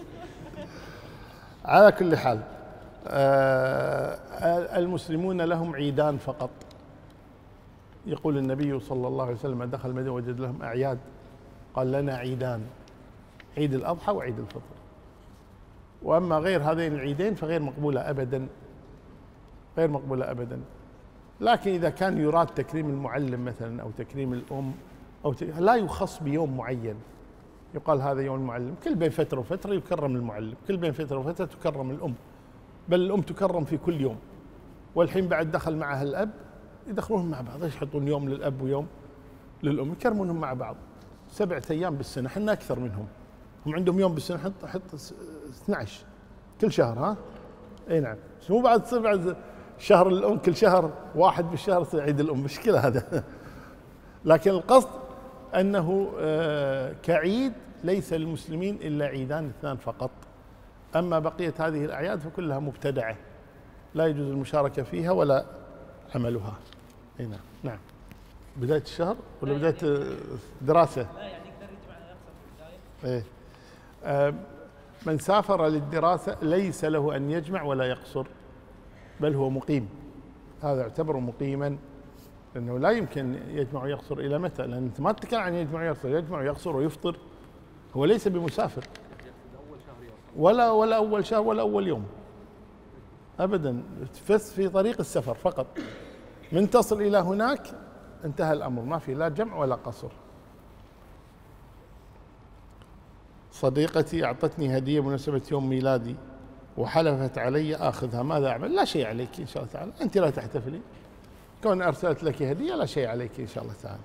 على كل حال آه المسلمون لهم عيدان فقط. يقول النبي صلى الله عليه وسلم دخل المدينة وجد لهم أعياد، قال لنا عيدان، عيد الأضحى وعيد الفطر، وأما غير هذين العيدين فغير مقبولة أبدا، غير مقبولة أبدا. لكن إذا كان يراد تكريم المعلم مثلا أو تكريم الأم أو ت... لا يخص بيوم معين، يقال هذا يوم المعلم، كل بين فترة وفترة يكرم المعلم، كل بين فترة وفترة تكرم الأم، بل الأم تكرم في كل يوم. والحين بعد دخل معها الأب يدخلونهم مع بعض، ايش يحطون يوم للأب ويوم للأم، يكرمونهم مع بعض سبعة أيام بالسنة، احنا أكثر منهم، هم عندهم يوم بالسنة، حط حط اثني عشر كل شهر. ها اي نعم، بس مو بعد تصير بعد شهر الأم كل شهر واحد بالشهر يصير عيد الأم، مشكلة هذا. لكن القصد أنه كعيد ليس للمسلمين إلا عيدان اثنان فقط، أما بقية هذه الأعياد فكلها مبتدعة لا يجوز المشاركة فيها ولا عملها. اي نعم. نعم. بداية الشهر ولا بداية دراسة؟ لا يعني يقدر يجمع يقصر في البداية. ايه. من سافر للدراسة ليس له أن يجمع ولا يقصر، بل هو مقيم، هذا يعتبر مقيما، لأنه لا يمكن يجمع ويقصر إلى متى؟ لأن أنت ما تتكلم عن يجمع ويقصر، يجمع ويقصر ويفطر، هو ليس بمسافر ولا ولا أول شهر ولا أول يوم أبدا، بس في طريق السفر فقط، من تصل إلى هناك انتهى الأمر، ما في لا جمع ولا قصر. صديقتي أعطتني هدية بمناسبة يوم ميلادي وحلفت علي آخذها، ماذا أعمل؟ لا شيء عليك إن شاء الله تعالى، أنت لا تحتفلي، كون أرسلت لك هدية لا شيء عليك إن شاء الله تعالى.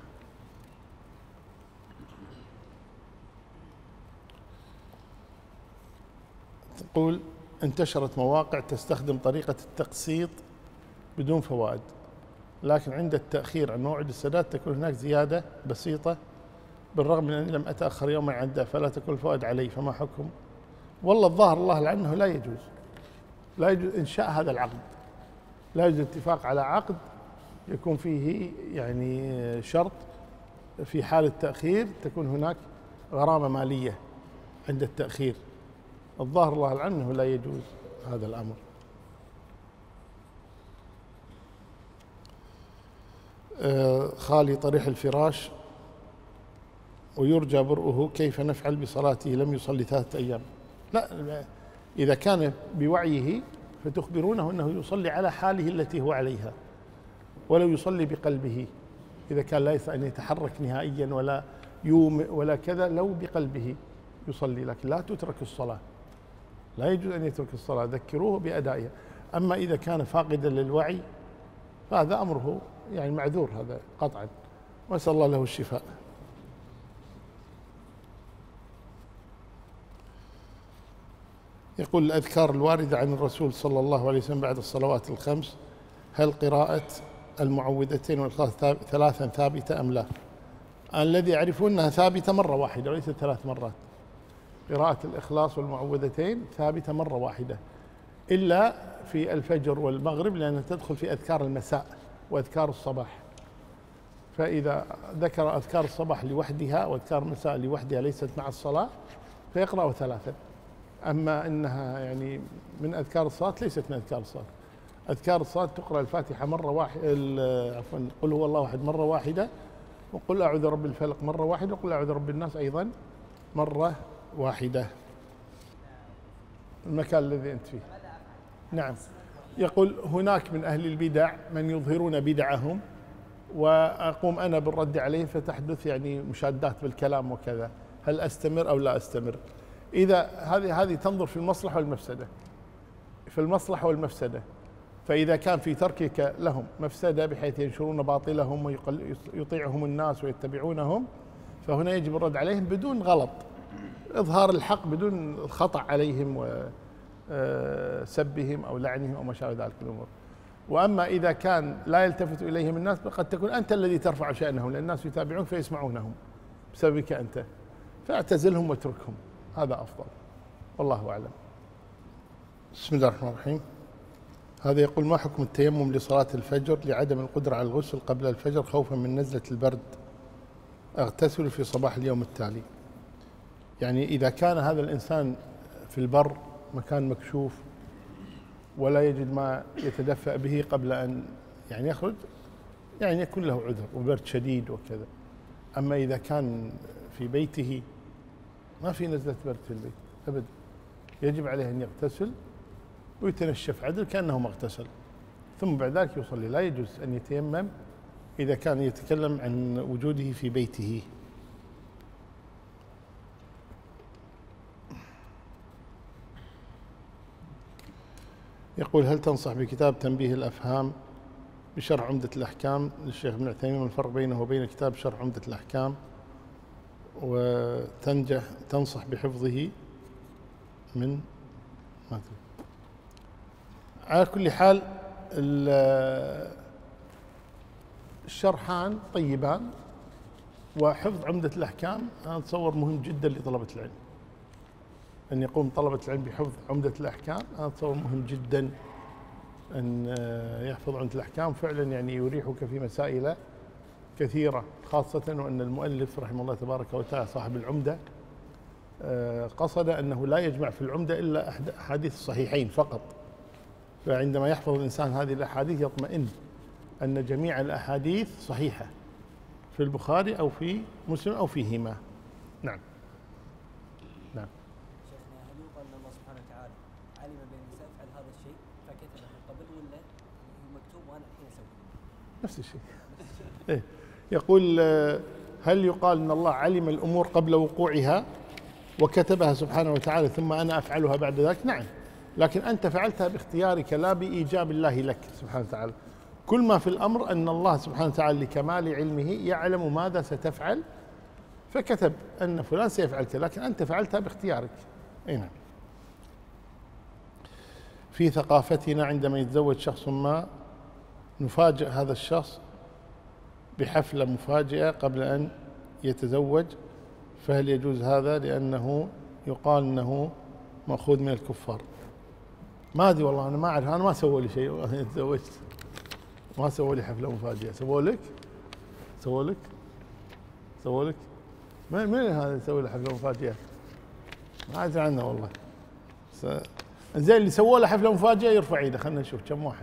تقول انتشرت مواقع تستخدم طريقة التقسيط بدون فوائد، لكن عند التأخير عن موعد السداد تكون هناك زيادة بسيطة بالرغم من أني لم أتأخر يوما عن الدفع فلا تكون الفوائد علي، فما حكم؟ والله الظاهر الله لعنه لا يجوز، لا يجوز إنشاء هذا العقد، لا يجوز الاتفاق على عقد يكون فيه يعني شرط في حال التأخير تكون هناك غرامة مالية عند التأخير، الظاهر الله لعنه لا يجوز هذا الأمر. آه خالي طريح الفراش ويرجى برؤه، كيف نفعل بصلاته لم يصلي ثلاثة أيام؟ لا، إذا كان بوعيه فتخبرونه أنه يصلي على حاله التي هو عليها، ولو يصلي بقلبه، إذا كان لا يستطيع أن يتحرك نهائيا ولا يومئ ولا كذا، لو بقلبه يصلي، لكن لا تترك الصلاة، لا يجوز أن يترك الصلاة، ذكروه بأدائها. أما إذا كان فاقدا للوعي فهذا أمره يعني معذور هذا قطعا، وأسأل الله له الشفاء. يقول الأذكار الواردة عن الرسول صلى الله عليه وسلم بعد الصلوات الخمس، هل قراءة المعوذتين والإخلاص ثلاثا ثابتة أم لا؟ الذي يعرفون أنها ثابتة مرة واحدة وليست ثلاث مرات، قراءة الإخلاص والمعوذتين ثابتة مرة واحدة، إلا في الفجر والمغرب لأنها تدخل في أذكار المساء وأذكار الصباح، فإذا ذكر أذكار الصباح لوحدها وأذكار المساء لوحدها ليست مع الصلاة فيقرأ ثلاثا، أما إنها يعني من أذكار الصلاة ليست من أذكار الصلاة. أذكار الصلاة تقرأ الفاتحة مرة واحدة، عفوا قل هو الله أحد مرة واحدة، وقل أعوذ برب الفلق مرة واحدة، وقل أعوذ برب الناس أيضا مرة واحدة. المكان الذي أنت فيه. نعم. يقول هناك من أهل البدع من يظهرون بدعهم، وأقوم أنا بالرد عليه، فتحدث يعني مشادات بالكلام وكذا، هل أستمر أو لا أستمر؟ إذا هذه هذه تنظر في المصلحة والمفسدة، في المصلحة والمفسدة. فإذا كان في تركك لهم مفسدة بحيث ينشرون باطلهم ويطيعهم الناس ويتبعونهم، فهنا يجب الرد عليهم بدون غلط، إظهار الحق بدون الخطأ عليهم وسبهم أو لعنهم أو ما شابه ذلك الأمور. وأما إذا كان لا يلتفت إليهم الناس، قد تكون أنت الذي ترفع شأنهم، لأن الناس يتابعون فيسمعونهم بسببك أنت، فاعتزلهم واتركهم، هذا أفضل، والله أعلم. بسم الله الرحمن الرحيم. هذا يقول ما حكم التيمم لصلاة الفجر لعدم القدرة على الغسل قبل الفجر خوفا من نزلة البرد، أغتسل في صباح اليوم التالي. يعني إذا كان هذا الإنسان في البر مكان مكشوف ولا يجد ما يتدفأ به قبل أن يعني يخرج، يعني يكون له عذر وبرد شديد وكذا. أما إذا كان في بيته ما في نزلة برد في البيت أبدا، يجب عليه أن يغتسل ويتنشف عدل كأنه ما اغتسل، ثم بعد ذلك يصلي. لا يجوز أن يتيمم إذا كان يتكلم عن وجوده في بيته. يقول هل تنصح بكتاب تنبيه الأفهام بشرح عمدة الأحكام للشيخ ابن عثيمين، الفرق بينه وبين كتاب شرح عمدة الأحكام، وتنجح تنصح بحفظه من ما تريد. على كل حال الشرحان طيبان، وحفظ عمدة الأحكام أنا أتصور مهم جدا لطلبة العلم، أن يقوم طلبة العلم بحفظ عمدة الأحكام. أنا أتصور مهم جدا أن يحفظ عمدة الأحكام، فعلا يعني يريحك في مسائل كثيرة، خاصة وأن المؤلف رحمه الله تبارك وتعالى صاحب العمدة قصد أنه لا يجمع في العمدة إلا أحاديث الصحيحين فقط، فعندما يحفظ الإنسان هذه الأحاديث يطمئن أن جميع الأحاديث صحيحة في البخاري أو في مسلم أو فيهما. نعم. نعم. شيخنا هل يقال أن الله سبحانه وتعالى علم بأني سأفعل هذا الشيء فكتبه قبل، ولا هو مكتوب وأنا الحين أسويه؟ نفس الشيء. إيه. يقول هل يقال أن الله علم الأمور قبل وقوعها وكتبها سبحانه وتعالى ثم أنا أفعلها بعد ذلك؟ نعم، لكن أنت فعلتها باختيارك لا بإيجاب الله لك سبحانه وتعالى. كل ما في الأمر أن الله سبحانه وتعالى لكمال علمه يعلم ماذا ستفعل، فكتب أن فلان سيفعل كذا، لكن أنت فعلتها باختيارك. أي نعم. في ثقافتنا عندما يتزوج شخص ما نفاجئ هذا الشخص بحفلة مفاجئة قبل أن يتزوج، فهل يجوز هذا؟ لأنه يقال أنه مأخوذ من الكفار. ما أدري والله، أنا ما أعرف، أنا ما سووا لي شيء أنا تزوجت، ما سووا لي حفلة مفاجئة. سووا لك؟ سووا لك؟ سووا لك؟ من من هذا يسوي له حفلة مفاجئة؟ ما أدري عنه والله. س... زين اللي سووا له حفلة مفاجئة يرفع يده، خلينا نشوف كم واحد.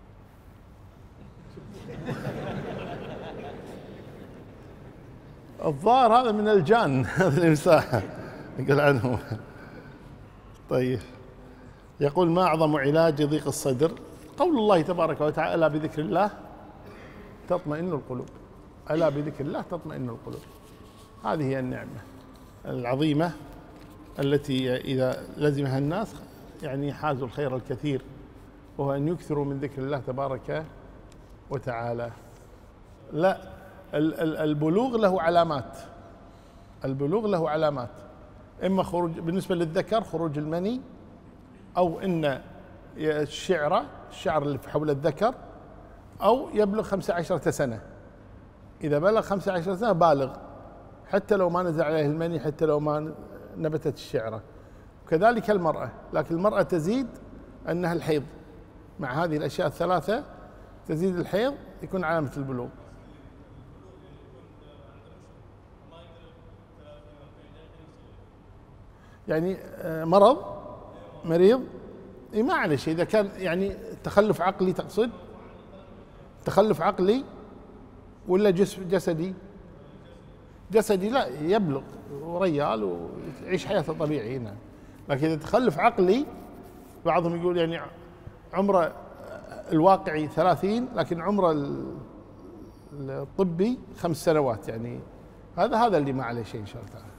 الظاهر هذا من الجان هذا الإمساح يقول عنه. طيب، يقول ما أعظم علاج ضيق الصدر؟ قول الله تبارك وتعالى ألا بذكر الله تطمئن القلوب، ألا بذكر الله تطمئن القلوب. هذه هي النعمة العظيمة التي إذا لزمها الناس يعني حازوا الخير الكثير، وهو أن يكثروا من ذكر الله تبارك وتعالى. لا، البلوغ له علامات، البلوغ له علامات، إما خروج بالنسبة للذكر خروج المني، أو إن الشعرة الشعر اللي حول الذكر، أو يبلغ خمسة عشرة سنة. إذا بلغ خمسة عشرة سنة بالغ، حتى لو ما نزل عليه المني، حتى لو ما نبتت الشعرة. وكذلك المرأة، لكن المرأة تزيد أنها الحيض، مع هذه الأشياء الثلاثة تزيد الحيض يكون علامة البلوغ. يعني مرض مريض ما عليه شيء، إذا كان يعني تخلف عقلي تقصد؟ تخلف عقلي ولا جسدي؟ جسدي لا، يبلغ وريال ويعيش حياته طبيعي هنا. لكن إذا تخلف عقلي بعضهم يقول يعني عمره الواقعي ثلاثين لكن عمره الطبي خمس سنوات، يعني هذا هذا اللي ما عليه شيء إن شاء الله تعالى.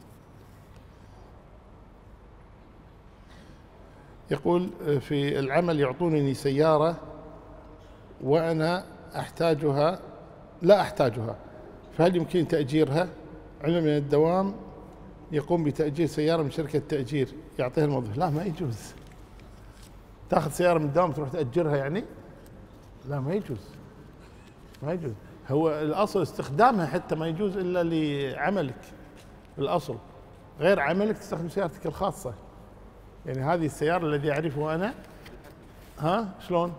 يقول في العمل يعطونني سيارة وأنا أحتاجها لا أحتاجها، فهل يمكن تأجيرها؟ علما من الدوام يقوم بتأجير سيارة من شركة تأجير يعطيها الموظف. لا، ما يجوز تاخذ سيارة من الدوام تروح تأجرها يعني، لا ما يجوز، ما يجوز. هو الأصل استخدامها حتى ما يجوز إلا لعملك، الأصل غير عملك تستخدم سيارتك الخاصة. يعني هذه السيارة الذي أعرفه أنا، ها شلون؟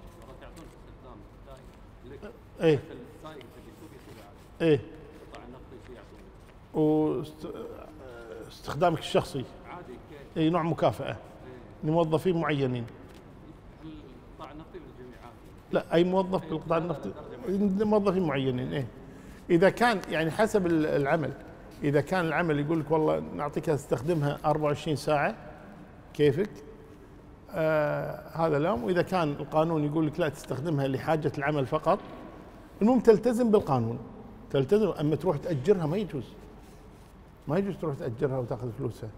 ايه ايه واستخدامك الشخصي اي نوع مكافأة لموظفين معينين. القطاع النفطي للجميع؟ لا، اي موظف بالقطاع النفطي موظفين معينين. ايه اذا كان يعني حسب العمل، اذا كان العمل يقول لك والله نعطيك تستخدمها أربعة وعشرين ساعة كيفك آه هذا اليوم، واذا كان القانون يقول لك لا تستخدمها لحاجة العمل فقط، المهم تلتزم بالقانون، تلتزم. اما تروح تأجرها ما يجوز، ما يجوز تروح تأجرها وتاخذ فلوسها.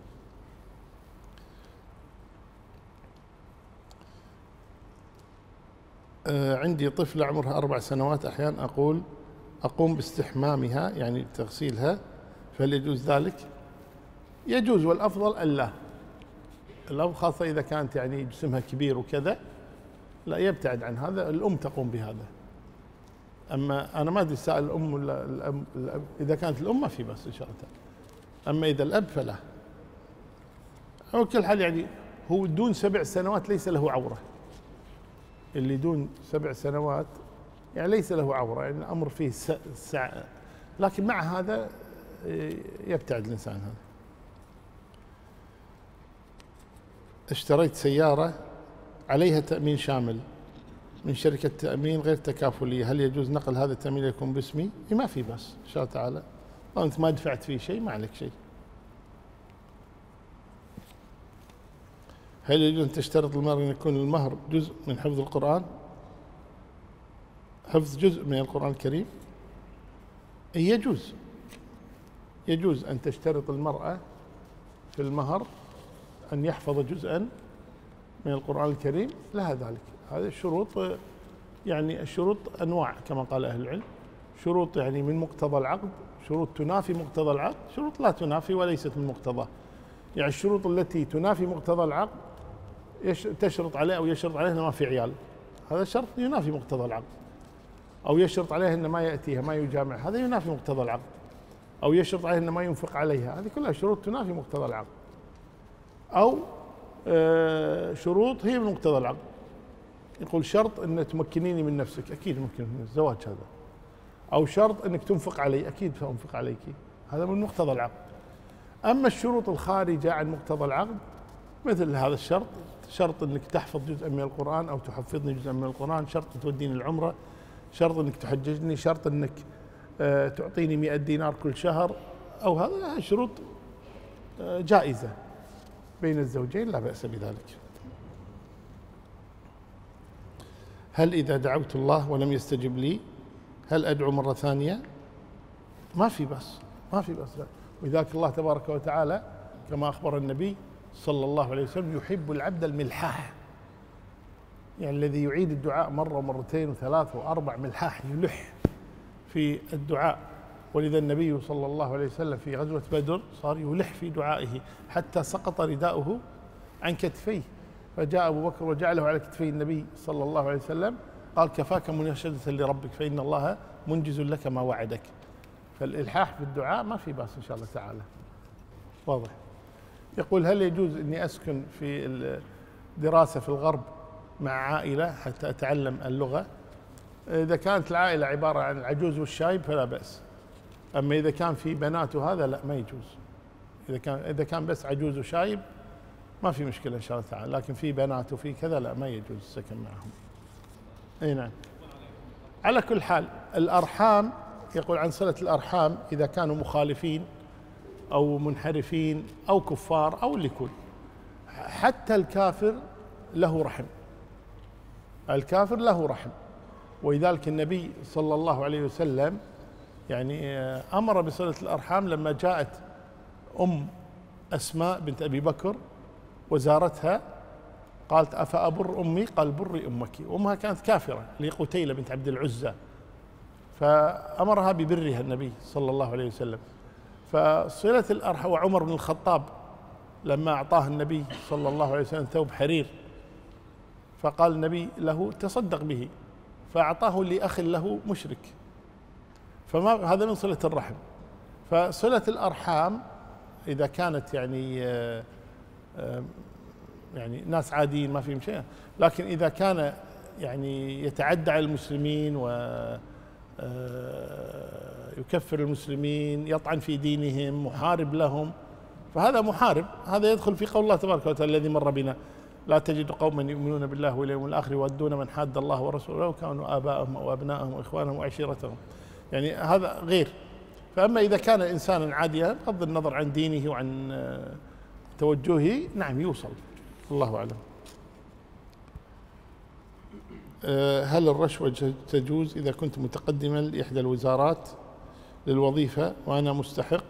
آه عندي طفلة عمرها أربع سنوات، أحيانا أقول أقوم باستحمامها يعني تغسيلها، فهل يجوز ذلك؟ يجوز، والأفضل ألا، الأفضل خاصة إذا كانت يعني جسمها كبير وكذا، لا يبتعد عن هذا، الأم تقوم بهذا. أما أنا ما أدري سائل الأم ولا الأب، الأب إذا كانت الأم ما في بس إن شاء الله، أما إذا الأب فلا. على كل حال يعني هو دون سبع سنوات ليس له عورة، اللي دون سبع سنوات يعني ليس له عورة، يعني الأمر فيه سع، لكن مع هذا يبتعد الإنسان هذا. اشتريت سيارة عليها تأمين شامل من شركة تأمين غير تكافلية، هل يجوز نقل هذا التأمين يكون باسمي؟ ما في بس إن شاء الله تعالى، لو أنت ما دفعت فيه شيء ما عليك شيء. هل يجوز أن تشترط المرأة أن يكون المهر جزء من حفظ القرآن؟ حفظ جزء من القرآن الكريم؟ يجوز، يجوز أن تشترط المرأة في المهر أن يحفظ جزءا من القرآن الكريم، لها ذلك. هذه الشروط يعني الشروط أنواع كما قال أهل العلم، شروط يعني من مقتضى العقد، شروط تنافي مقتضى العقد، شروط لا تنافي وليست من مقتضى. يعني الشروط التي تنافي مقتضى العقد تشرط عليه أو يشرط عليه أنه ما في عيال، هذا شرط ينافي مقتضى العقد. أو يشرط عليه أنه ما يأتيها ما يجامع، هذا ينافي مقتضى العقد. أو يشرط عليه أنه ما ينفق عليها، هذه كلها شروط تنافي مقتضى العقد. أو شروط هي من مقتضى العقد، يقول شرط أن تمكنيني من نفسك، أكيد ممكن من الزواج هذا. أو شرط أنك تنفق علي، أكيد سأنفق عليك، هذا من مقتضى العقد. أما الشروط الخارجة عن مقتضى العقد مثل هذا الشرط، شرط أنك تحفظ جزءا من القرآن أو تحفظني جزءا من القرآن، شرط توديني العمرة، شرط أنك تحججني، شرط أنك تعطيني مئة دينار كل شهر، أو هذا شروط جائزة بين الزوجين لا بأس بذلك. هل إذا دعوت الله ولم يستجب لي هل أدعو مرة ثانية؟ ما في بس، ما في بس. وذاك الله تبارك وتعالى كما أخبر النبي صلى الله عليه وسلم يحب العبد الملحاح، يعني الذي يعيد الدعاء مرة ومرتين وثلاث وأربع، ملحاح يلح في الدعاء. ولذا النبي صلى الله عليه وسلم في غزوة بدر صار يلح في دعائه حتى سقط رداؤه عن كتفيه، فجاء أبو بكر وجعله على كتفي النبي صلى الله عليه وسلم، قال كفاك مناشدة لربك فإن الله منجز لك ما وعدك. فالإلحاح في الدعاء ما في باس إن شاء الله تعالى، واضح. يقول هل يجوز أني أسكن في الدراسة في الغرب مع عائلة حتى أتعلم اللغة؟ إذا كانت العائلة عبارة عن العجوز والشايب فلا بأس، أما إذا كان في بنات وهذا لا ما يجوز. إذا كان إذا كان بس عجوز وشايب ما في مشكلة إن شاء الله تعالى. لكن في بنات وفي كذا لا، ما يجوز السكن معهم. أي نعم. على كل حال الأرحام، يقول عن صلة الأرحام إذا كانوا مخالفين أو منحرفين أو كفار أو اللي يكون، حتى الكافر له رحم، الكافر له رحم. ولذلك النبي صلى الله عليه وسلم يعني أمر بصلة الأرحام لما جاءت أم أسماء بنت أبي بكر وزارتها، قالت أفأبر أمي؟ قال بري أمك. وأمها كانت كافرة اللي قتيلة بنت عبد العزى، فأمرها ببرها النبي صلى الله عليه وسلم. فصلة الأرحام، وعمر بن الخطاب لما أعطاه النبي صلى الله عليه وسلم ثوب حرير فقال النبي له تصدق به، فأعطاه لأخ له مشرك، فما هذا من صلة الرحم. فصلة الأرحام إذا كانت يعني يعني ناس عاديين ما فيهم شيء، لكن إذا كان يعني يتعدى على المسلمين ويكفر المسلمين، يطعن في دينهم، محارب لهم، فهذا محارب. هذا يدخل في قول الله تبارك وتعالى الذي مر بنا: لا تجد قوما يؤمنون بالله واليوم الآخر يودون من حاد الله ورسوله ولو كانوا آباءهم أو أبناءهم وإخوانهم وعشيرتهم. يعني هذا غير. فأما إذا كان إنسانا عاديا بغض النظر عن دينه وعن توجهه، نعم يوصل. الله أعلم. هل الرشوة تجوز إذا كنت متقدما لإحدى الوزارات للوظيفة وأنا مستحق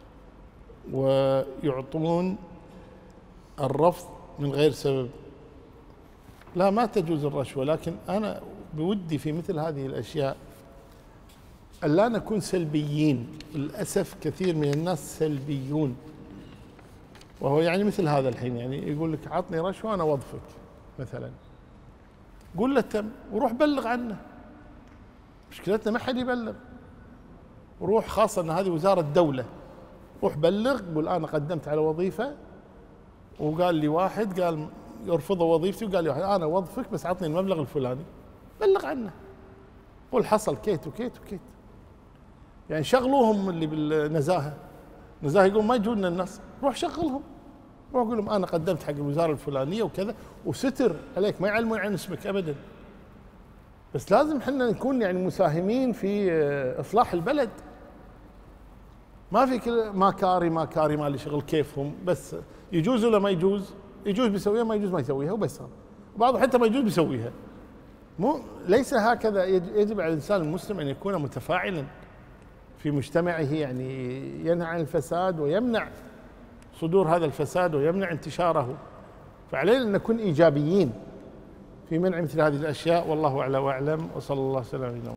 ويعطون الرفض من غير سبب؟ لا، ما تجوز الرشوة، لكن أنا بودي في مثل هذه الأشياء ألا نكون سلبيين. للأسف كثير من الناس سلبيون، وهو يعني مثل هذا الحين يعني يقول لك عطني رشوة أنا وظفك مثلا، قول له تم وروح بلغ عنه. مشكلتنا ما حد يبلغ. روح، خاصة أن هذه وزارة دولة، روح بلغ، قول أنا قدمت على وظيفة وقال لي واحد قال يرفض وظيفتي، وقال لي واحد أنا وظفك بس عطني المبلغ الفلاني، بلغ عنه، قول حصل كيت وكيت وكيت. يعني شغلوهم اللي بالنزاهة، نزاهة يقول ما يجون الناس، روح شغلهم، روح قول لهم أنا قدمت حق الوزارة الفلانية وكذا، وستر عليك، ما يعلمون عن اسمك أبدا. بس لازم احنا نكون يعني مساهمين في إصلاح البلد. ما في كل ما كاري ما كاري ما لي شغل كيفهم، بس يجوز ولا ما يجوز؟ يجوز بيسويها، ما يجوز ما يسويها، وبس. بعض حتى ما يجوز بيسويها. مو ليس هكذا. يجب على الإنسان المسلم أن يكون متفاعلا في مجتمعه، يعني ينهى عن الفساد ويمنع صدور هذا الفساد ويمنع انتشاره. فعلينا أن نكون إيجابيين في منع مثل هذه الأشياء. والله أعلى وأعلم، وصلى الله وسلم على